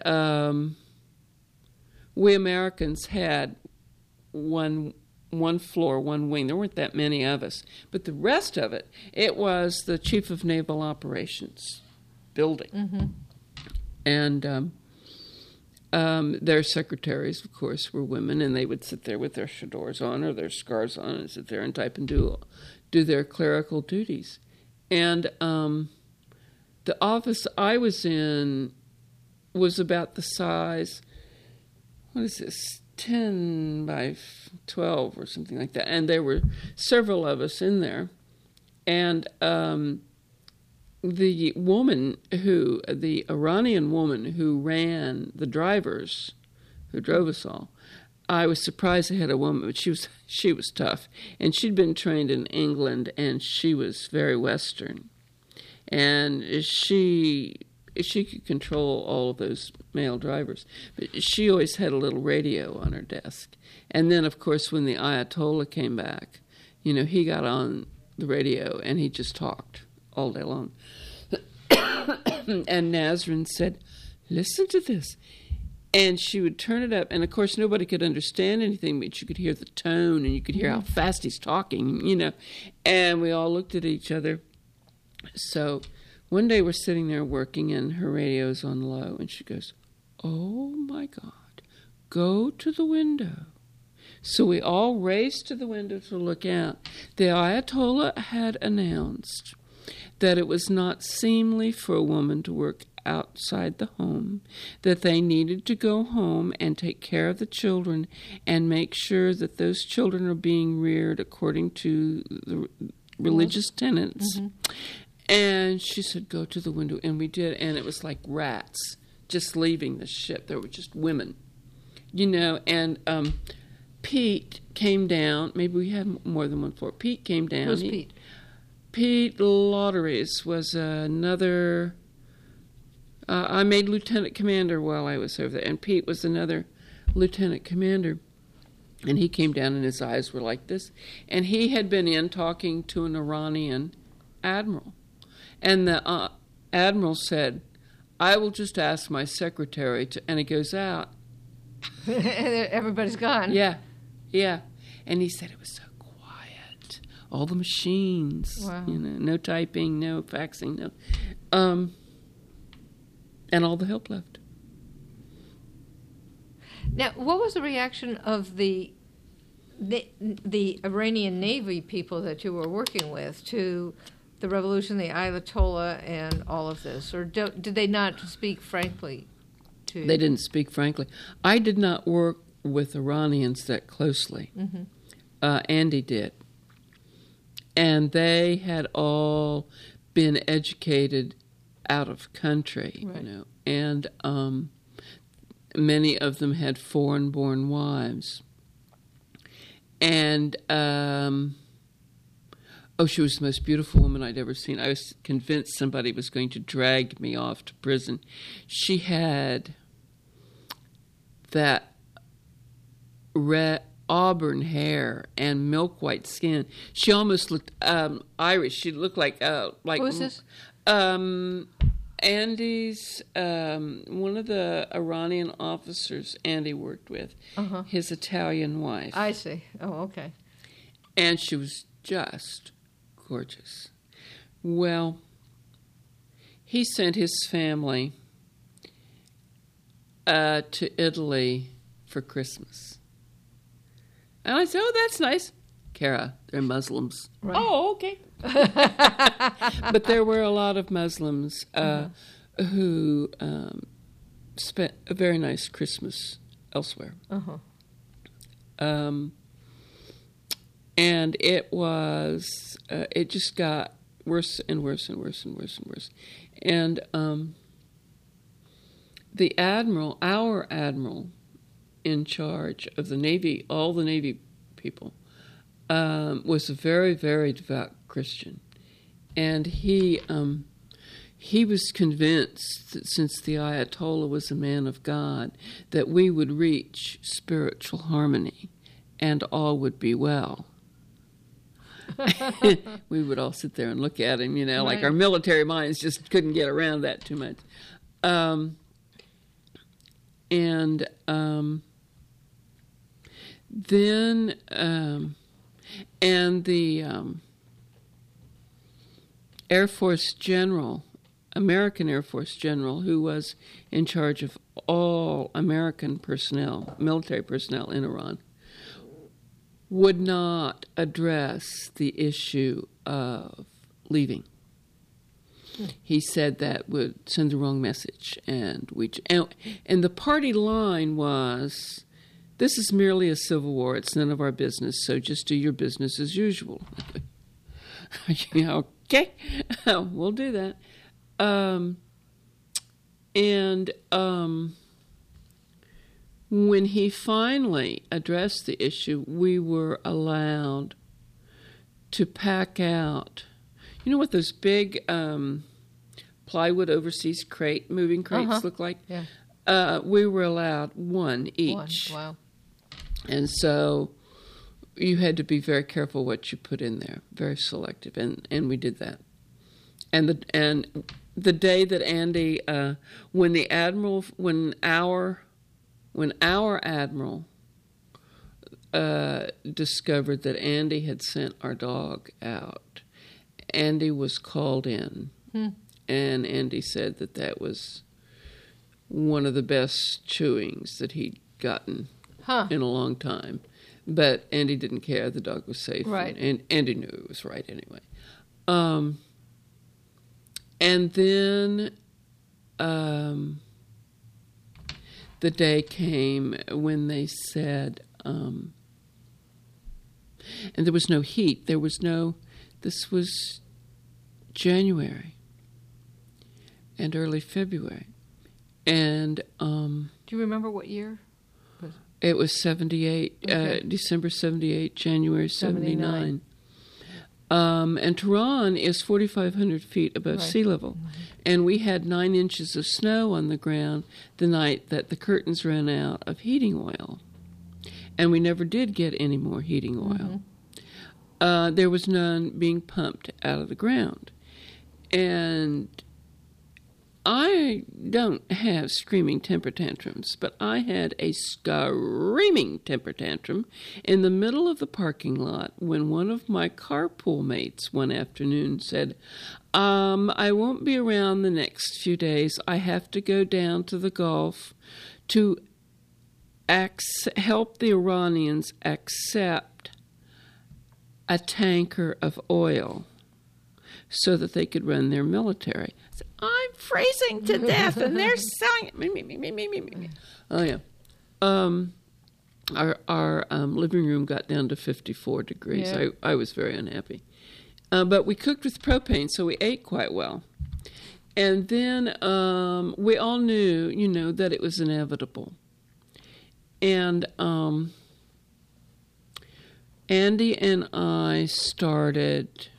we Americans had one floor, one wing. There weren't that many of us. But the rest of it, it was the Chief of Naval Operations building. Mm-hmm. And their secretaries, of course, were women, and they would sit there with their chadors on or their scarves on and sit there and type and do their clerical duties. And the office I was in was about the size, what is this, 10 by 12 or something like that. And there were several of us in there. And the Iranian woman who ran the drivers, who drove us all, I was surprised they had a woman, but she was tough. And she'd been trained in England, and she was very Western. And she could control all of those male drivers. But she always had a little radio on her desk. And then, of course, when the Ayatollah came back, he got on the radio and he just talked all day long. And Nazrin said, "Listen to this." And she would turn it up, and of course nobody could understand anything, but you could hear the tone, and you could hear how fast he's talking, And we all looked at each other. So one day we're sitting there working, and her radio's on low, and she goes, "Oh my God, go to the window." So we all raced to the window to look out. The Ayatollah had announced that it was not seemly for a woman to work outside the home, that they needed to go home and take care of the children and make sure that those children are being reared according to the religious tenets. Mm-hmm. And she said, "Go to the window." And we did, and it was like rats just leaving the ship. There were just women, and Pete came down. Maybe we had more than one floor. Pete came down. Who's Pete? Pete Lauderies was another... I made lieutenant commander while I was over there, and Pete was another lieutenant commander. And he came down, and his eyes were like this. And he had been in talking to an Iranian admiral. And the admiral said, "I will just ask my secretary to..." And he goes out. Everybody's gone. Yeah. And he said it was so quiet. All the machines. Wow. No typing, no faxing, no... and all the help left. Now, what was the reaction of the Iranian Navy people that you were working with to the revolution, the Ayatollah, and all of this? Or did they not speak frankly to you? They didn't speak frankly. I did not work with Iranians that closely. Mm-hmm. Andy did. And they had all been educated out of country, right. And many of them had foreign-born wives. And she was the most beautiful woman I'd ever seen. I was convinced somebody was going to drag me off to prison. She had that red auburn hair and milk white skin. She almost looked Irish. She looked like Who is this? Andy's one of the Iranian officers Andy worked with, his Italian wife. I see. Oh, okay. And she was just gorgeous. Well, he sent his family to Italy for Christmas. And I said, "Oh, that's nice." Kara, they're Muslims. Right. Oh, okay. But there were a lot of Muslims who spent a very nice Christmas elsewhere. And it was, it just got worse and worse and worse and worse and worse. And the admiral, our admiral in charge of the Navy, all the Navy people, was a very, very devout Christian. And he he was convinced that since the Ayatollah was a man of God, that we would reach spiritual harmony and all would be well. We would all sit there and look at him, Right. like our military minds just couldn't get around that too much. Then the Air Force General, American Air Force General, who was in charge of all American personnel, military personnel in Iran, would not address the issue of leaving. He said that would send the wrong message, and the party line was, "This is merely a civil war. It's none of our business. So just do your business as usual." Okay, we'll do that. When he finally addressed the issue, we were allowed to pack out. You know what those big plywood overseas moving crates look like? Yeah. We were allowed one each. Wow. And so you had to be very careful what you put in there, very selective, and we did that. And the day that Andy, when our admiral discovered that Andy had sent our dog out, Andy was called in, and Andy said that was one of the best chewings that he'd gotten in a long time. But Andy didn't care. The dog was safe. Right. And Andy knew it was right anyway. And then the day came when they said, and there was no heat. This was January and early February. And Do you remember what year? it was 78, Okay. December 78, January 79. And Tehran is 4,500 feet above sea level. Mm-hmm. And we had 9 inches of snow on the ground the night that the curtains ran out of heating oil. And we never did get any more heating oil. Mm-hmm. There was none being pumped out of the ground. And I don't have screaming temper tantrums, but I had a screaming temper tantrum in the middle of the parking lot when one of my carpool mates one afternoon said, I won't be around the next few days. I have to go down to the Gulf to help the Iranians accept a tanker of oil so that they could run their military. I said, I'm freezing to death, and they're selling it. Me. Oh, yeah. Our living room got down to 54 degrees. Yeah. I was very unhappy. But we cooked with propane, so we ate quite well. And then we all knew, that it was inevitable. And Andy and I started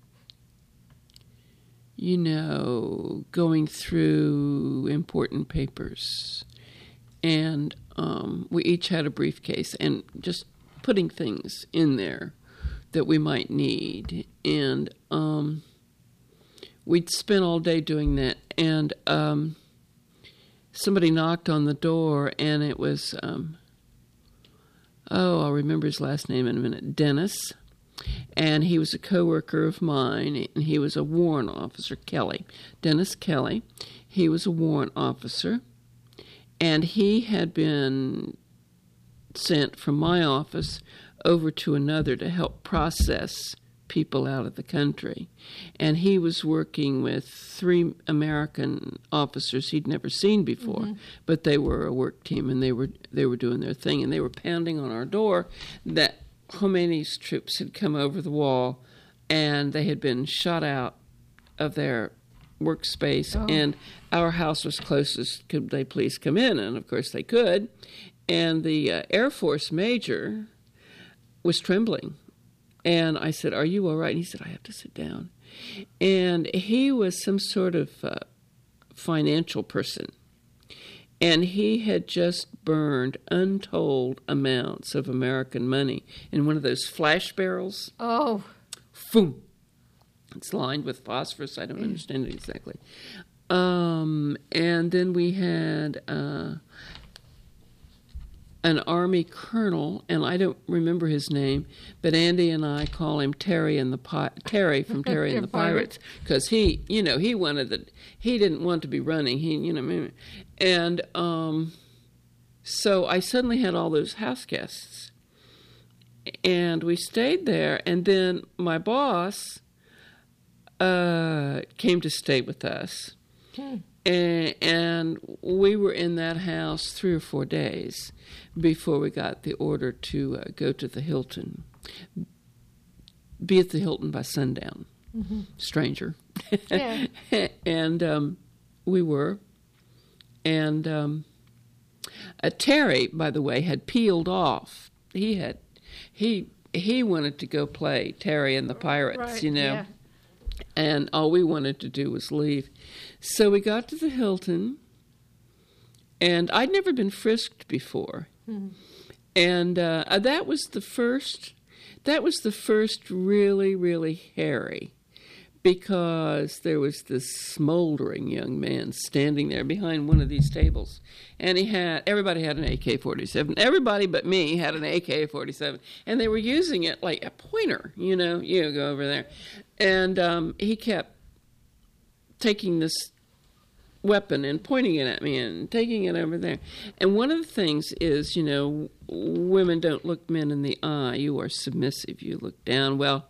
going through important papers. And we each had a briefcase and just putting things in there that we might need. And we'd spent all day doing that. And somebody knocked on the door, and it was, I'll remember his last name in a minute, Dennis. And he was a coworker of mine, and he was a warrant officer, Kelly. Dennis Kelly. He was a warrant officer, and he had been sent from my office over to another to help process people out of the country. And he was working with 3 American officers he'd never seen before, but they were a work team, and they were doing their thing, and they were pounding on our door that Khomeini's troops had come over the wall, and they had been shot out of their workspace, and our house was closest. Could they please come in? And, of course, they could. And the Air Force major was trembling. And I said, are you all right? And he said, I have to sit down. And he was some sort of financial person. And he had just burned untold amounts of American money in one of those flash barrels. Oh. Boom. It's lined with phosphorus. I don't understand it exactly. And then we had an Army colonel, and I don't remember his name, but Andy and I call him Terry Terry from Terry and the Pirates, because he didn't want to be running. And so I suddenly had all those house guests, and we stayed there, and then my boss came to stay with us. And we were in that house 3 or 4 days before we got the order to go to the Hilton. Be at the Hilton by sundown. Mm-hmm. Stranger. Yeah. And we were. And Terry, by the way, had peeled off. He wanted to go play Terry and the Pirates, right, Yeah. And all we wanted to do was leave. So we got to the Hilton, and I'd never been frisked before. Mm-hmm. And that was the first really, really hairy, because there was this smoldering young man standing there behind one of these tables. And everybody had an AK-47. Everybody but me had an AK-47. And they were using it like a pointer, you go over there. And he kept taking this weapon and pointing it at me and taking it over there. And one of the things is, women don't look men in the eye. You are submissive. You look down. Well,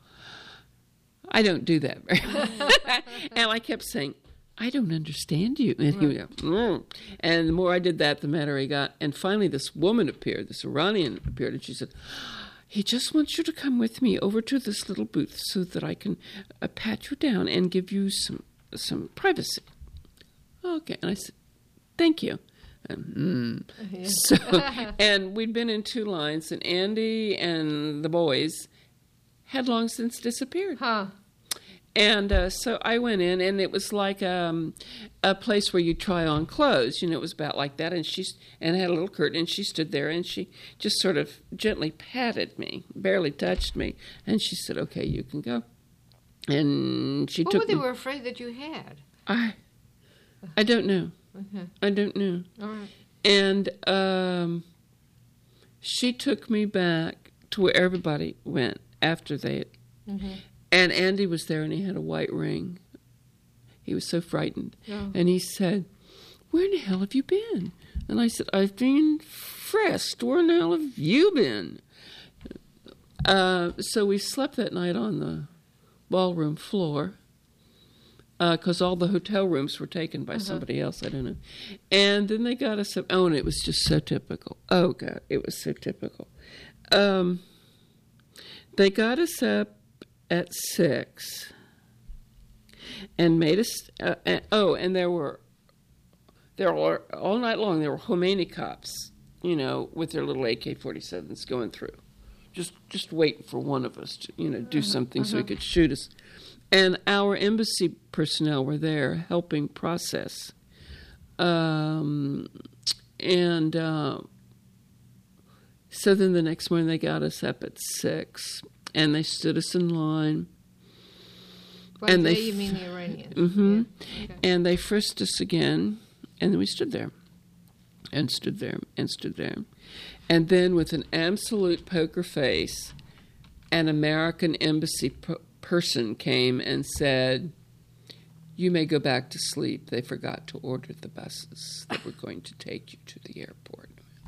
I don't do that very well. And I kept saying, I don't understand you. And he would go, mm. And the more I did that, the madder he got. And finally this woman appeared, this Iranian appeared, and she said, he just wants you to come with me over to this little booth so that I can pat you down and give you some privacy. Okay. And I said, thank you. So, and we'd been in 2 lines, and Andy and the boys had long since disappeared. Huh. And so I went in, and it was like a place where you try on clothes. It was about like that. And it had a little curtain, and she stood there, and she just sort of gently patted me, barely touched me. And she said, okay, you can go. And she took me. What were they were afraid that you had? I don't know. Okay. I don't know. All right. And she took me back to where everybody went after they. Mm-hmm. And Andy was there, and he had a white ring. He was so frightened. Oh. And he said, where in the hell have you been? And I said, I've been frisked. Where in the hell have you been? So we slept that night on the ballroom floor, because all the hotel rooms were taken by somebody else. I don't know. And then they got us up. Oh, and it was just so typical. Oh, God, it was so typical. They got us up at 6 and made us. And there were all night long. There were Khomeini cops, with their little AK-47s going through, just waiting for one of us to, do something so he could shoot us. And our embassy personnel were there helping process. So then the next morning they got us up at 6, and they stood us in line. By and you mean the Iranians? Mm-hmm. Yeah. Okay. And they frisked us again, and then we stood there, and stood there, and stood there. And then with an absolute poker face, an American embassy person came and said, you may go back to sleep. They forgot to order the buses that were going to take you to the airport.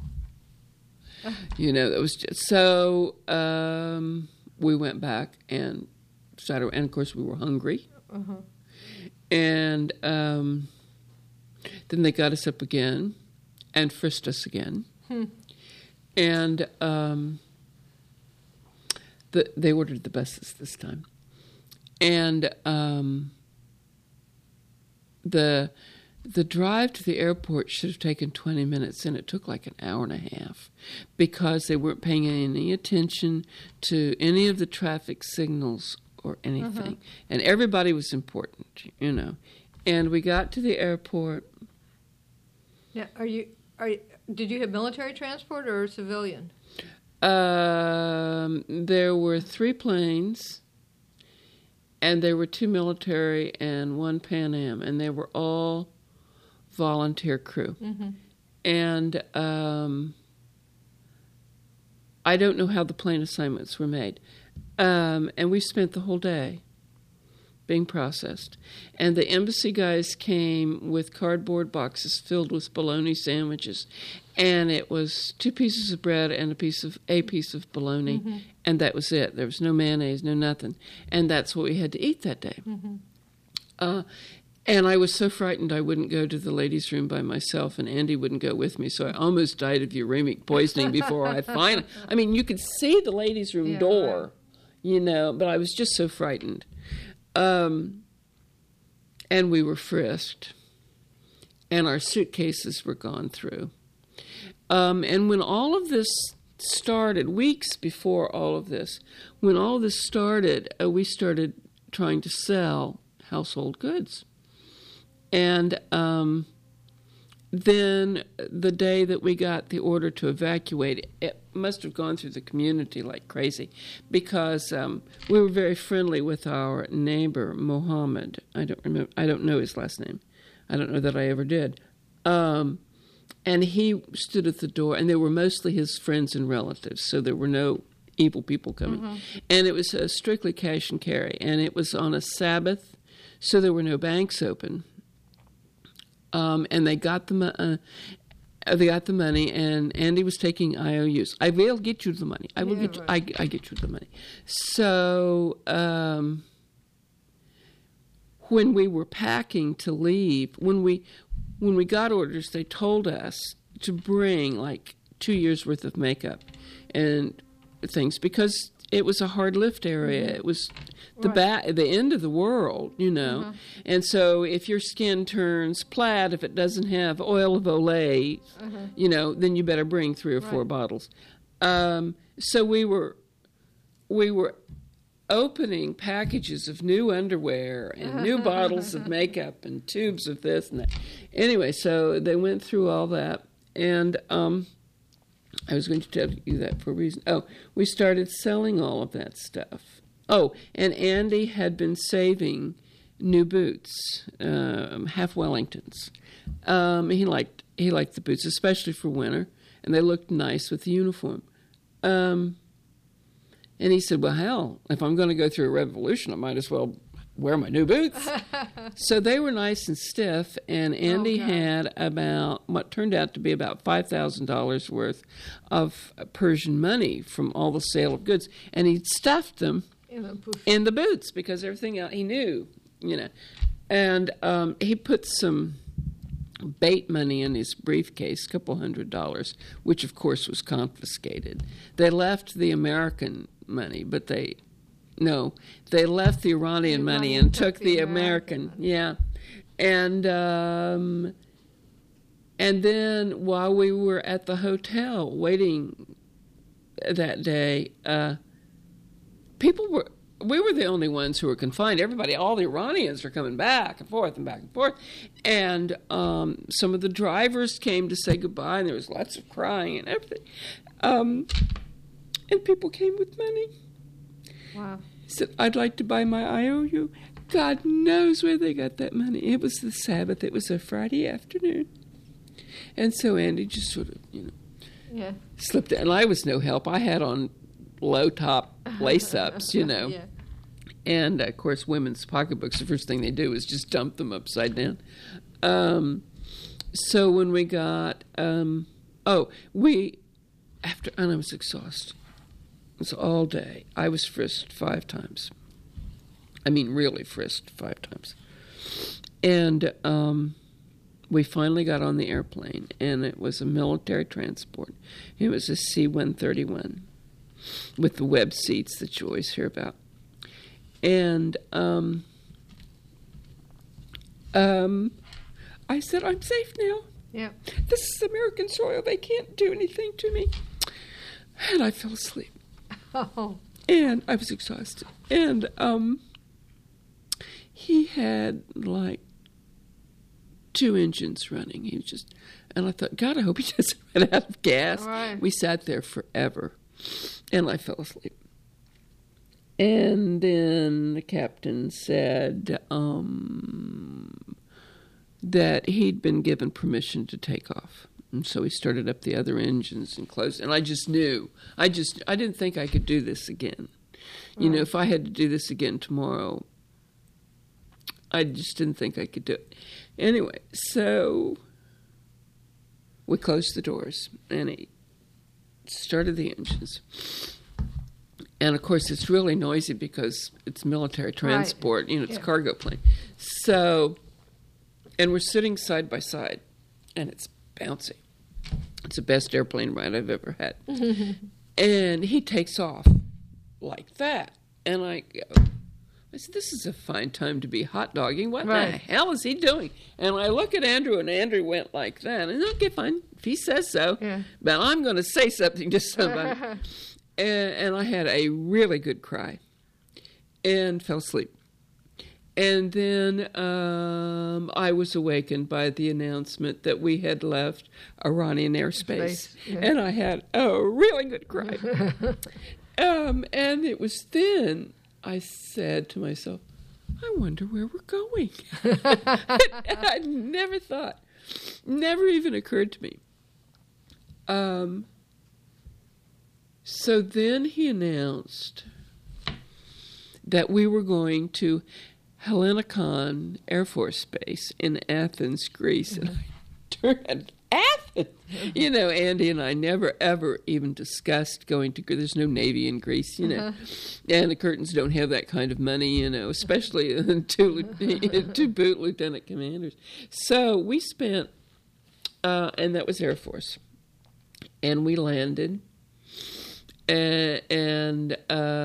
That was just so. We went back and started, and of course we were hungry. Uh-huh. And then they got us up again and frisked us again. And they ordered the buses this time. And the drive to the airport should have taken 20 minutes, and it took like an hour and a half, because they weren't paying any attention to any of the traffic signals or anything. And everybody was important, you know. And we got to the airport. Now, did you have military transport or civilian? There were 3 planes, and there were 2 military and 1 Pan Am, and they were all volunteer crew. And I don't know how the plane assignments were made. And we spent the whole day being processed. And the embassy guys came with cardboard boxes filled with bologna sandwiches. And it was 2 pieces of bread and a piece of bologna. And that was it. There was no mayonnaise, no nothing. And that's what we had to eat that day. And I was so frightened I wouldn't go to the ladies' room by myself, and Andy wouldn't go with me, so I almost died of uremic poisoning before I finally... I mean, you could see the ladies' room door, you know, but I was just so frightened. And we were frisked, and our suitcases were gone through. And when all of this started, weeks before all of this, when all of this started, we started trying to sell household goods. And then the day that we got the order to evacuate, it must have gone through the community like crazy, because we were very friendly with our neighbor, Mohammed. I don't know his last name. I don't know that I ever did. And he stood at the door, and they were mostly his friends and relatives, so there were no evil people coming. And it was strictly cash and carry, and it was on a Sabbath, so there were no banks open. And they got the money, and Andy was taking IOUs. I will get you the money. I will get you. I get you the money. So when we were packing to leave, when we got orders, they told us to bring like 2 years worth of makeup and things, because it was a hard lift area. It was the end of the world, you know. And so if your skin turns plaid, if it doesn't have oil of Olay, you know, then you better bring 3 or 4 bottles. So we were opening packages of new underwear and new bottles of makeup and tubes of this and that. Anyway, so they went through all that, and I was going to tell you that for a reason. Oh, we started selling all of that stuff. Oh, and Andy had been saving new boots, half Wellingtons. He liked the boots, especially for winter, and they looked nice with the uniform. And he said, well, hell, if I'm going to go through a revolution, I might as well wear my new boots. So they were nice and stiff, and Andy had about what turned out to be about $5,000 worth of Persian money from all the sale of goods, and he'd stuffed them in the boots, because everything else he knew, you know. And he put some bait money in his briefcase, $200, which of course was confiscated. They left the American money, but they left the Iranian money and took the American. Yeah. And then while we were at the hotel waiting that day, we were the only ones who were confined. All the Iranians were coming back and forth and back and forth. And some of the drivers came to say goodbye, and there was lots of crying and everything. And people came with money. Wow. He said, I'd like to buy my IOU. God knows where they got that money. It was the Sabbath. It was a Friday afternoon. And so Andy just sort of, slipped in. And I was no help. I had on low-top lace-ups, you know. Yeah. And, of course, women's pocketbooks, the first thing they do is just dump them upside down. So when we got, and I was exhausted. It was all day. I was frisked 5 times. I mean, really frisked 5 times. And we finally got on the airplane, and it was a military transport. It was a C-131 with the web seats that you always hear about. And I said, I'm safe now. Yeah. This is American soil. They can't do anything to me. And I fell asleep. Oh. And I was exhausted. And he had like 2 engines running. He was just, and I thought, God, I hope he doesn't run out of gas. Right. We sat there forever, and I fell asleep. And then the captain said that he'd been given permission to take off. And so he started up the other engines and closed. And I just knew. I didn't think I could do this again. You know, if I had to do this again tomorrow, I just didn't think I could do it. Anyway, so we closed the doors, and he started the engines. And, of course, it's really noisy because it's military transport. Right. You know, it's a cargo plane. So, and we're sitting side by side, and it's bouncy. It's the best airplane ride I've ever had. And he takes off like that. And I said, this is a fine time to be hot dogging. What the hell is he doing? And I look at Andrew, and Andrew went like that. And okay, fine, if he says so. Yeah. But I'm going to say something to somebody. And I had a really good cry and fell asleep. And then I was awakened by the announcement that we had left Iranian airspace. Yeah. And I had a really good cry. And it was then I said to myself, I wonder where we're going. I never thought, never even occurred to me. So then he announced that we were going to Helicon Air Force Base in Athens, Greece. And I turned, Athens? You know, Andy and I never, ever even discussed going to Greece. There's no Navy in Greece, you know. And the Curtins don't have that kind of money, you know, especially two boot lieutenant commanders. So we spent, and that was Air Force. And we landed. And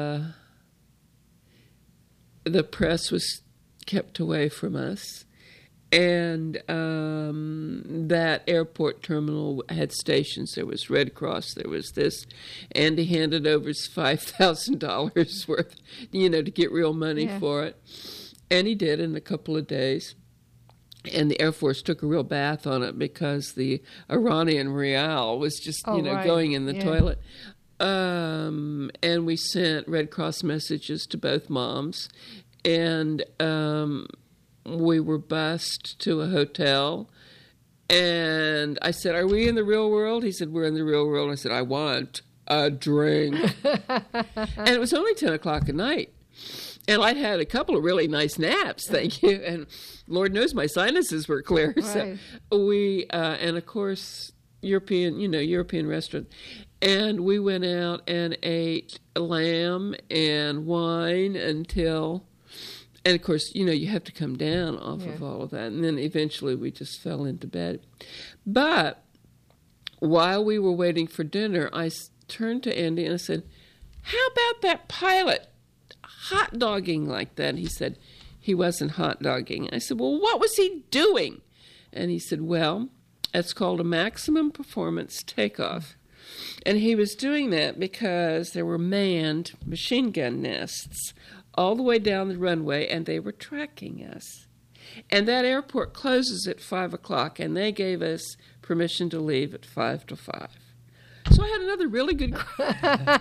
the press was kept away from us, and that airport terminal had stations. There was Red Cross, there was this. Andy handed over his $5,000 worth, you know, to get real money for it, and he did in a couple of days. And the Air Force took a real bath on it because the Iranian rial was just, going in the toilet. And we sent Red Cross messages to both moms, and we were bused to a hotel. And I said, "Are we in the real world?" He said, "We're in the real world." I said, "I want a drink." And it was only 10 o'clock at night. And I'd had a couple of really nice naps, thank you. And Lord knows my sinuses were clear. Right. So we, and of course, European restaurant. And we went out and ate lamb and wine until, and of course, you have to come down off of all of that. And then eventually we just fell into bed. But while we were waiting for dinner, I turned to Andy and I said, "How about that pilot hot dogging like that?" And he said, he wasn't hot dogging. I said, "Well, what was he doing?" And he said, "Well, it's called a maximum performance takeoff." And he was doing that because there were manned machine gun nests all the way down the runway, and they were tracking us. And that airport closes at 5 o'clock, and they gave us permission to leave at 5 to 5. So I had another really good cry.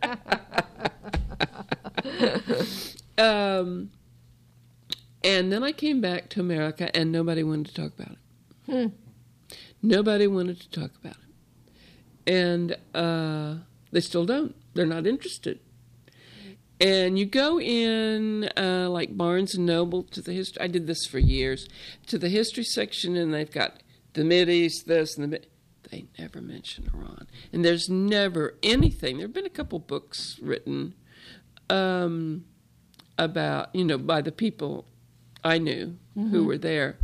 And then I came back to America, and nobody wanted to talk about it. Nobody wanted to talk about it. And they still don't. They're not interested. And you go in, like Barnes & Noble, to the history. I did this for years. To the history section, and they've got the Mideast, this, and the They never mention Iran. And there's never anything. There have been a couple books written about, by the people I knew who were there.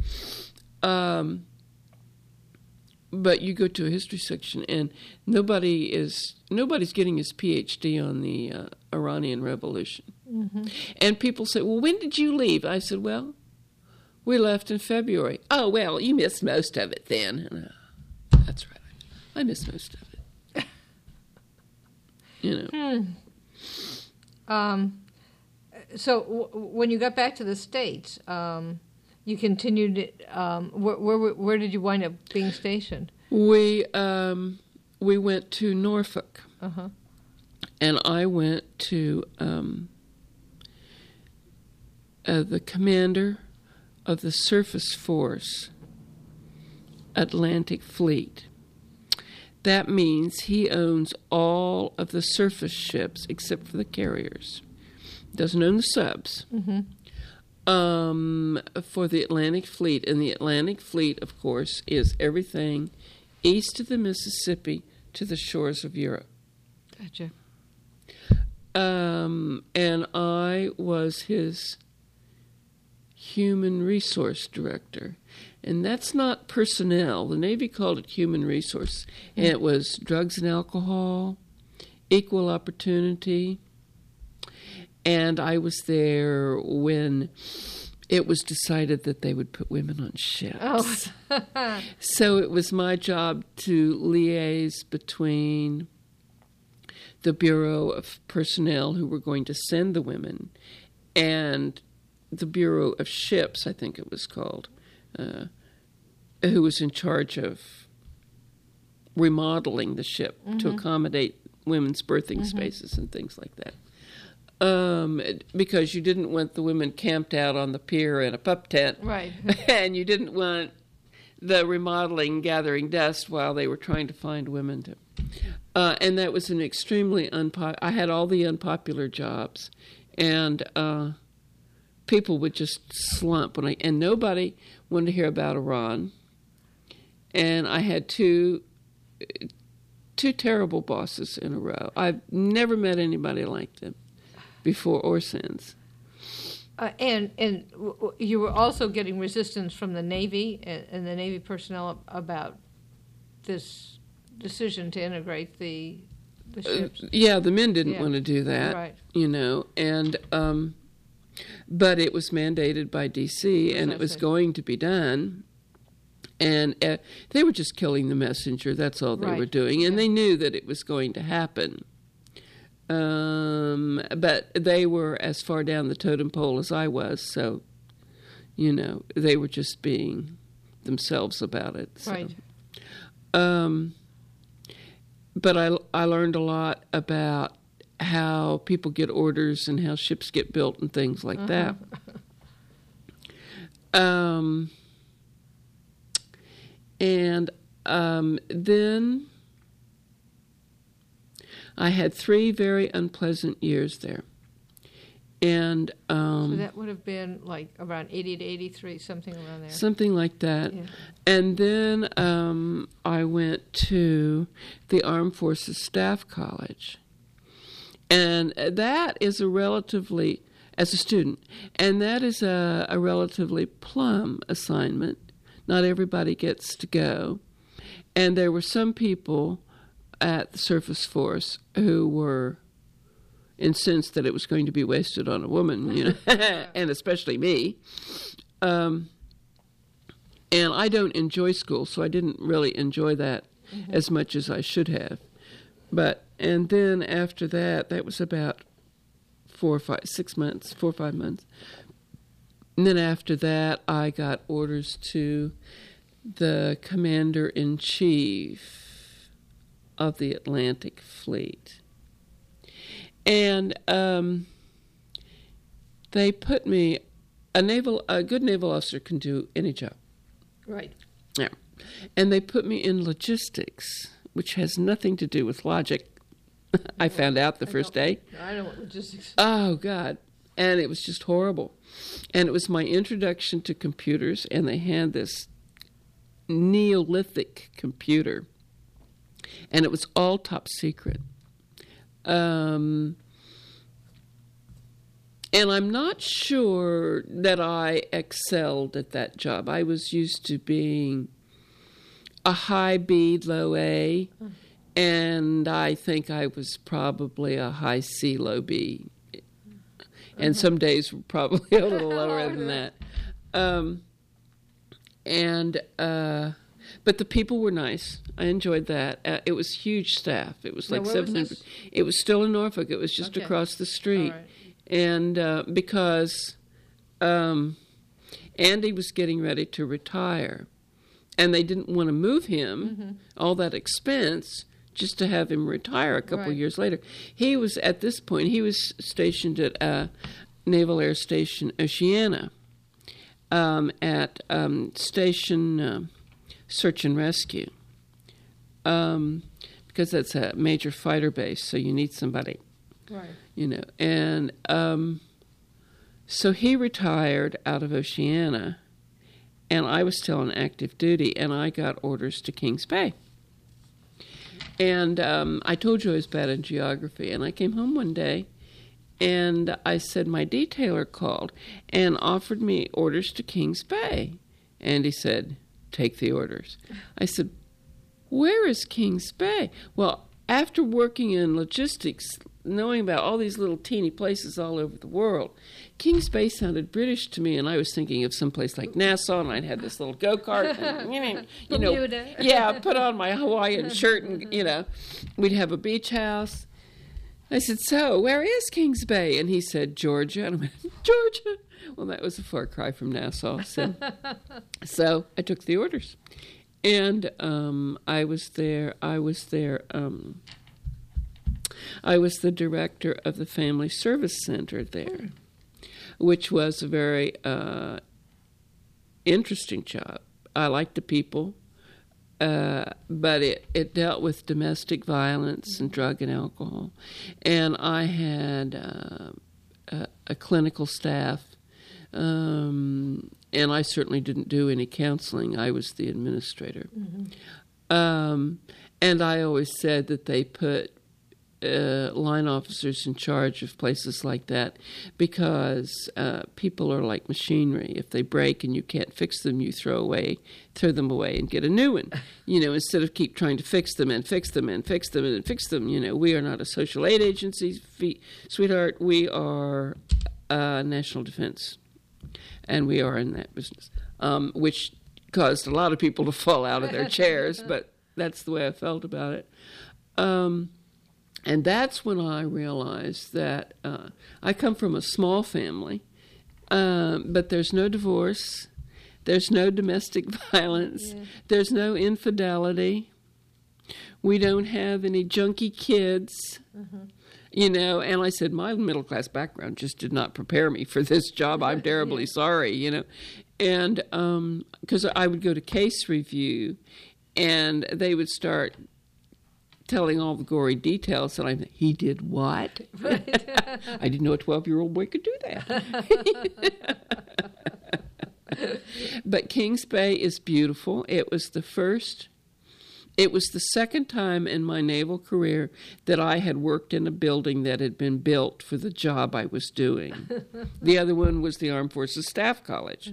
But you go to a history section, and nobody's getting his PhD on the Iranian Revolution. And people say, "Well, when did you leave?" I said, "Well, we left in February." "Oh, well, you missed most of it then." And, that's right. I missed most of it. So when you got back to the States, you continued. Where did you wind up being stationed? We went to Norfolk, and I went to the commander of the Surface Force Atlantic Fleet. That means he owns all of the surface ships except for the carriers. Doesn't own the subs. For the Atlantic Fleet. And the Atlantic Fleet, of course, is everything east of the Mississippi to the shores of Europe. Gotcha. And I was his human resource director. And that's not personnel. The Navy called it human resource. And it was drugs and alcohol, equal opportunity. And I was there when it was decided that they would put women on ships. Oh. So it was my job to liaise between the Bureau of Personnel, who were going to send the women, and the Bureau of Ships, I think it was called, who was in charge of remodeling the ship to accommodate women's berthing spaces and things like that. Because you didn't want the women camped out on the pier in a pup tent. Right. And you didn't want the remodeling gathering dust while they were trying to find women to. And that was an extremely I had all the unpopular jobs. And people would just slump. And nobody wanted to hear about Iran. And I had two terrible bosses in a row. I've never met anybody like them before or since. And you were also getting resistance from the Navy and the Navy personnel about this decision to integrate the ships. Yeah, the men didn't want to do that, right. And but it was mandated by D.C. and it was going to be done. And they were just killing the messenger. That's all they were doing. And they knew that it was going to happen. But they were as far down the totem pole as I was. So, they were just being themselves about it. So. Right. But I learned a lot about how people get orders and how ships get built and things like that. And then I had 3 very unpleasant years there. And so that would have been like around 80 to 83, something around there. Something like that. Yeah. And then I went to the Armed Forces Staff College. And that is as a student, and that is a relatively plum assignment. Not everybody gets to go. And there were some people at the Surface Force who were incensed that it was going to be wasted on a woman, and especially me. And I don't enjoy school, so I didn't really enjoy that as much as I should have. And then after that was about 4 or 5 months. And then after that, I got orders to the Commander-in-Chief of the Atlantic Fleet. And they put me, a good naval officer can do any job. Right. Yeah. And they put me in logistics, which has nothing to do with logic. I found out the first day. I know what logistics is. Oh, God. And it was just horrible. And it was my introduction to computers, and they had this Neolithic computer. And it was all top secret. And I'm not sure that I excelled at that job. I was used to being a high B, low A, and I think I was probably a high C, low B. And some days were probably a little lower than that. But the people were nice. I enjoyed that. It was huge staff. It was like Now, where was 700. this? It was still in Norfolk. It was just Okay. across the street. All right. And because Andy was getting ready to retire, and they didn't want to move him, all that expense, just to have him retire a couple Right. years later. He was, at this point, he was stationed at Naval Air Station Oceana, at Station Search and Rescue, because that's a major fighter base, so you need somebody, Right. you know. And so he retired out of Oceana, and I was still on active duty, and I got orders to Kings Bay. And I told you I was bad in geography, and I came home one day, and I said my detailer called and offered me orders to Kings Bay. And he said, take the orders. I said, where is Kings Bay? Well, after working in logistics, knowing about all these little teeny places all over the world, Kings Bay sounded British to me, and I was thinking of some place like Nassau, and I'd had this little go-kart, and, you know, Bermuda. yeah, put on my Hawaiian shirt, and, you know, we'd have a beach house. I said, so, where is Kings Bay? And he said, Georgia. And I went, Georgia? Well, that was a far cry from Nassau. So I took the orders. And I was there. I was the director of the Family Service Center there, which was a very interesting job. I liked the people, but it dealt with domestic violence and drug and alcohol. And I had a clinical staff, and I certainly didn't do any counseling. I was the administrator. And I always said that they put line officers in charge of places like that because people are like machinery. If they break and you can't fix them, you throw them away and get a new one. You know, instead of keep trying to fix them and fix them and fix them and fix them. You know, we are not a social aid agency, sweetheart. We are national defense, and we are in that business, which caused a lot of people to fall out of their chairs, but that's the way I felt about it. And that's when I realized that I come from a small family, but there's no divorce, there's no domestic violence, there's no infidelity, we don't have any junky kids, you know. And I said, my middle-class background just did not prepare me for this job. I'm terribly sorry, you know. And because I would go to case review, and they would start telling all the gory details, and I'm like, he did what? Right. I didn't know a 12-year-old boy could do that. But Kings Bay is beautiful. It was the second time in my naval career that I had worked in a building that had been built for the job I was doing. The other one was the Armed Forces Staff College.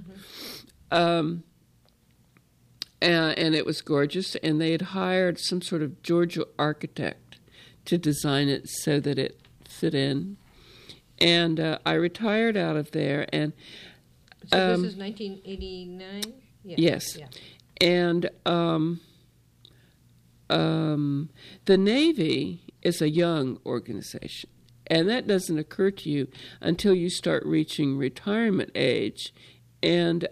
And it was gorgeous, and they had hired some sort of Georgia architect to design it so that it fit in. And I retired out of there, and So this is 1989? Yeah. yes. Yeah. And the Navy is a young organization, and that doesn't occur to you until you start reaching retirement age, and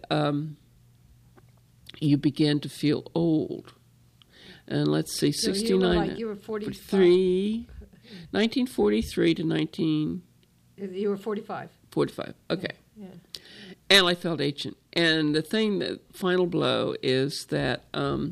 you begin to feel old. And let's see, So 69. you were 45. 1943 to 1945. You were 45. Okay. Yeah. And I felt ancient. And the final blow is that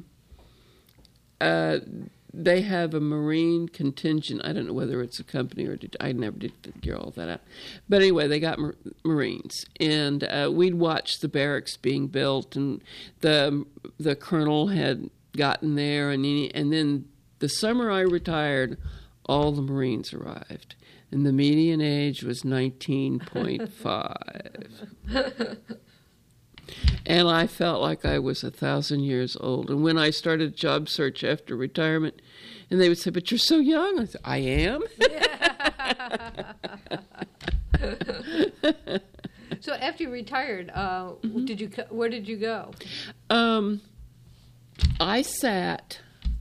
they have a Marine contingent. I don't know whether it's a company or I never did figure all that out. But anyway, they got Marines, and we'd watch the barracks being built, and the colonel had gotten there, and then the summer I retired, all the Marines arrived, and the median age was 19.5. And I felt like I was 1,000 years old. And when I started job search after retirement, and they would say, "But you're so young." I said, "I am." So after you retired, where did you go? I sat,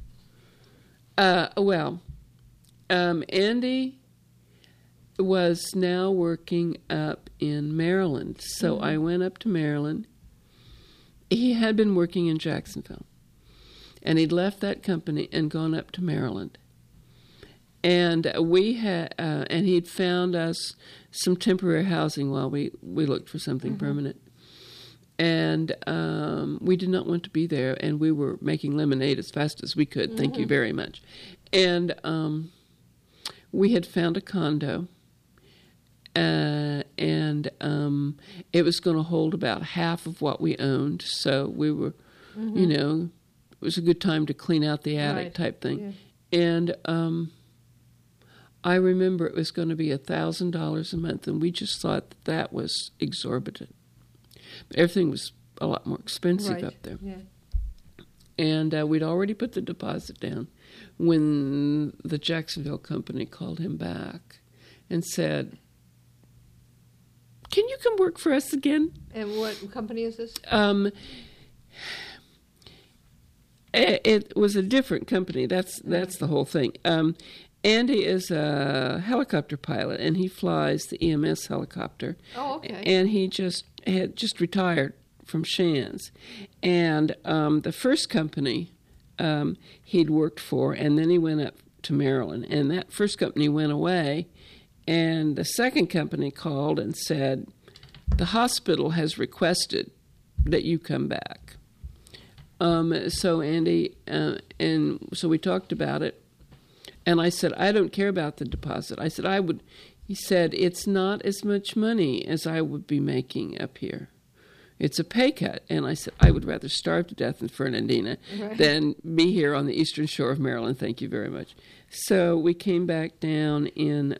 Andy was now working up in Maryland. So I went up to Maryland. He had been working in Jacksonville. And he'd left that company and gone up to Maryland. And and he'd found us some temporary housing while we looked for something permanent. And we did not want to be there, and we were making lemonade as fast as we could. Thank you very much. And we had found a condo, and it was going to hold about half of what we owned. So we were, it was a good time to clean out the attic type thing. Yeah. And I remember it was going to be $1,000 a month, and we just thought that was exorbitant. But everything was a lot more expensive up there. Yeah. And we'd already put the deposit down when the Jacksonville company called him back and said, "Can you come work for us again?" And what company is this? It was a different company. That's the whole thing. Andy is a helicopter pilot, and he flies the EMS helicopter. Oh, okay. And he had just retired from Shands. And the first company he'd worked for, and then he went up to Maryland. And that first company went away, and the second company called and said, "The hospital has requested that you come back." So Andy, and so we talked about it. And I said, "I don't care about the deposit." I said, he said, "It's not as much money as I would be making up here. It's a pay cut." And I said, "I would rather starve to death in Fernandina than be here on the eastern shore of Maryland. Thank you very much." So we came back down in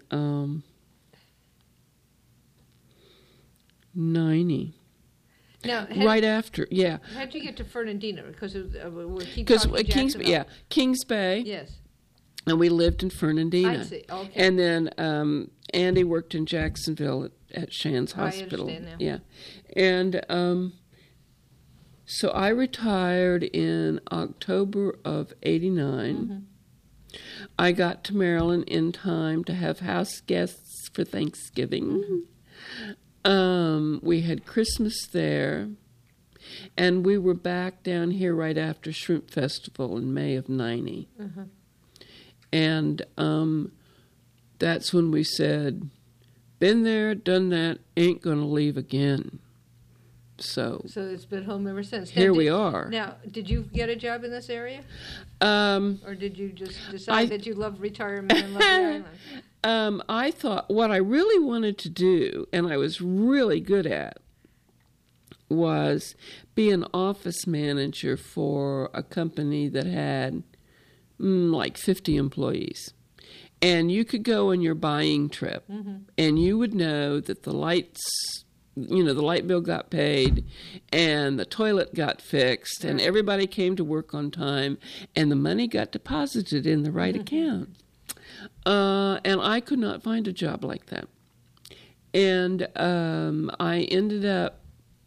90. Now, right after, yeah. How'd you get to Fernandina? Because Kings Bay. Yes. And we lived in Fernandina. I see. Okay. And then Andy worked in Jacksonville at Shands Hospital. I understand now. Yeah. And so I retired in October of 89. I got to Maryland in time to have house guests for Thanksgiving. We had Christmas there. And we were back down here right after Shrimp Festival in May of 90. And that's when we said, "Been there, done that, ain't going to leave again." So it's been home ever since. Here we are. Now, did you get a job in this area? Or did you just decide that you love retirement and love the island? I thought what I really wanted to do, and I was really good at, was be an office manager for a company that had like 50 employees. And you could go on your buying trip, and you would know that the lights, the light bill got paid, and the toilet got fixed, and everybody came to work on time, and the money got deposited in the right account. And I could not find a job like that. And I ended up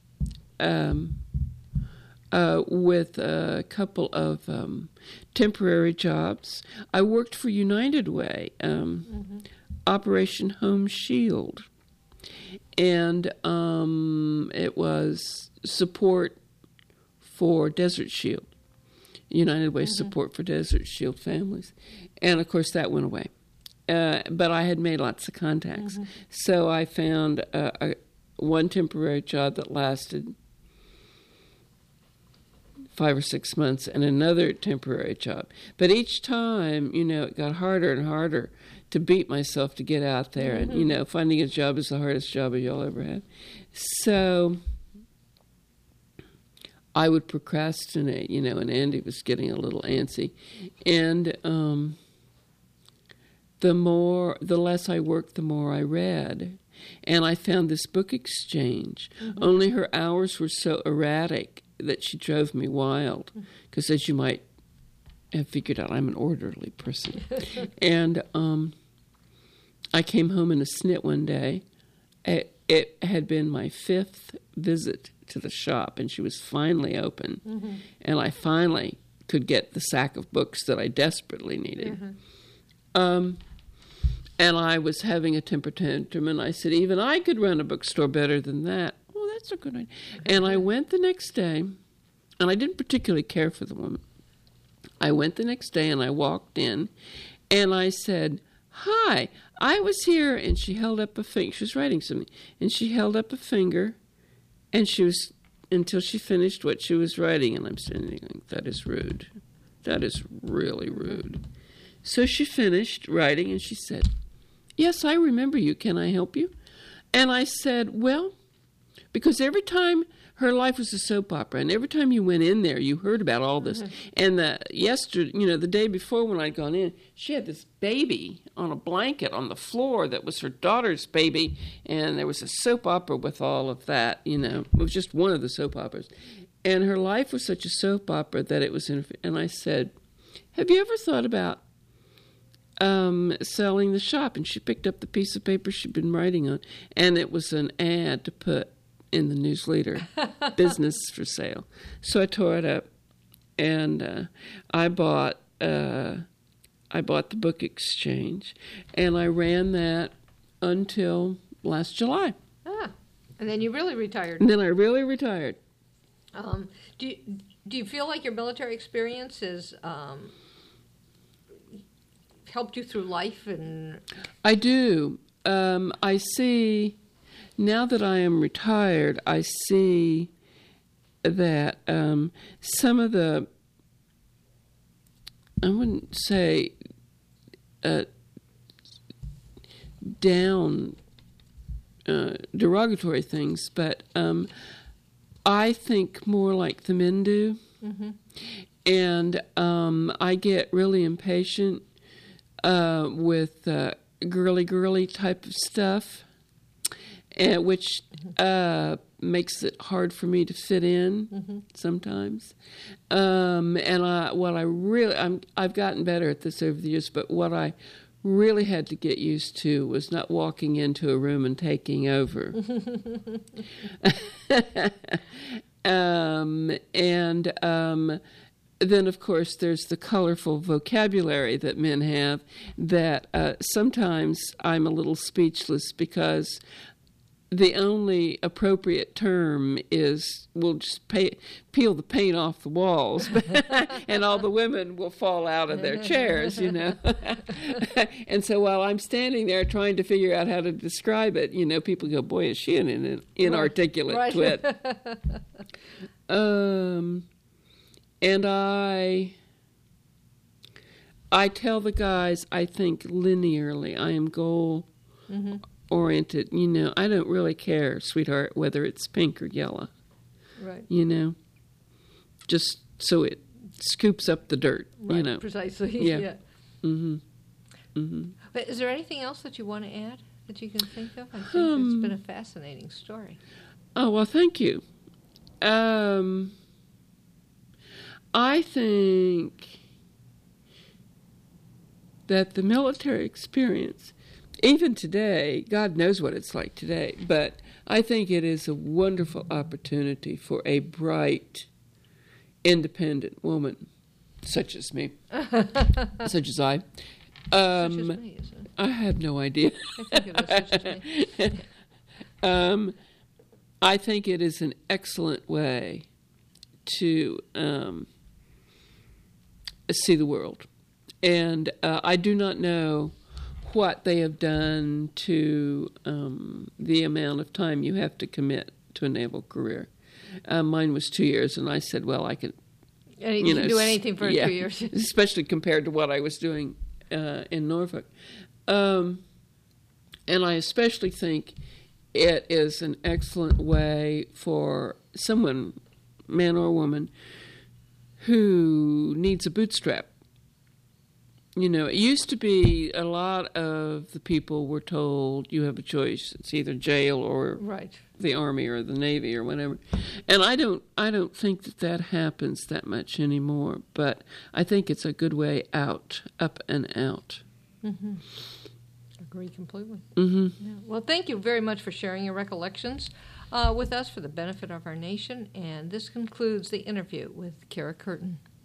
with a couple of temporary jobs. I worked for United Way, Operation Home Shield, and it was support for Desert Shield, United Way support for Desert Shield families. And, of course, that went away. But I had made lots of contacts. So I found one temporary job that lasted 5 or 6 months, and another temporary job. But each time, it got harder and harder to beat myself to get out there. And, finding a job is the hardest job you'll ever have. So I would procrastinate, and Andy was getting a little antsy. And the less I worked, the more I read. And I found this book exchange. Only her hours were so erratic that she drove me wild, because as you might have figured out, I'm an orderly person. And I came home in a snit one day. It had been my 5th visit to the shop, and she was finally open. And I finally could get the sack of books that I desperately needed. And I was having a temper tantrum, and I said, even I could run a bookstore better than that. Oh, that's a good idea. And I went the next day, and I didn't particularly care for the woman. I went the next day, and I walked in, and I said, hi, I was here, and she held up a finger. She was writing something, and she held up a finger, and she was, until she finished what she was writing, and I'm standing there going, that is rude. That is really rude. So she finished writing, and she said, yes, I remember you. Can I help you? And I said, well, because every time her life was a soap opera, and every time you went in there, you heard about all this. And the day before when I'd gone in, she had this baby on a blanket on the floor that was her daughter's baby, and there was a soap opera with all of that, It was just one of the soap operas. And her life was such a soap opera that it was, and I said, have you ever thought about selling the shop? And she picked up the piece of paper she'd been writing on, and it was an ad to put in the newsletter, business for sale. So I tore it up, and I bought the Book Exchange, and I ran that until last July. And then you really retired. And then I really retired. Do you feel like your military experience has helped you through life? And I do. I see. Now that I am retired, I see that some of the, I wouldn't say derogatory things, but I think more like the men do. And I get really impatient with girly type of stuff. Which makes it hard for me to fit in sometimes. I've gotten better at this over the years, but what I really had to get used to was not walking into a room and taking over. Then, of course, there's the colorful vocabulary that men have that sometimes I'm a little speechless because the only appropriate term is we'll just peel the paint off the walls, and all the women will fall out of their chairs, And so while I'm standing there trying to figure out how to describe it, people go, boy, is she an inarticulate twit. And I tell the guys, I think linearly. I am goal-oriented. I don't really care, sweetheart, whether it's pink or yellow. Right. Just so it scoops up the dirt, Right, precisely. Yeah. But is there anything else that you want to add that you can think of? I think it's been a fascinating story. Oh, well, thank you. I think that the military experience, even today, God knows what it's like today, but I think it is a wonderful opportunity for a bright, independent woman, such as me, such as I. Such as me, isn't it? I have no idea. I think it is such as me. I think it is an excellent way to see the world. And I do not know what they have done to the amount of time you have to commit to a naval career. Mine was 2 years, and I said, well, I could do anything for 2 years. Especially compared to what I was doing in Norfolk. And I especially think it is an excellent way for someone, man or woman, who needs a bootstrap. It used to be a lot of the people were told you have a choice. It's either jail or the Army or the Navy or whatever. And I don't think that happens that much anymore. But I think it's a good way out, up and out. Mm-hmm. Agree completely. Mm-hmm. Yeah. Well, thank you very much for sharing your recollections with us for the benefit of our nation. And this concludes the interview with Kara Curtin.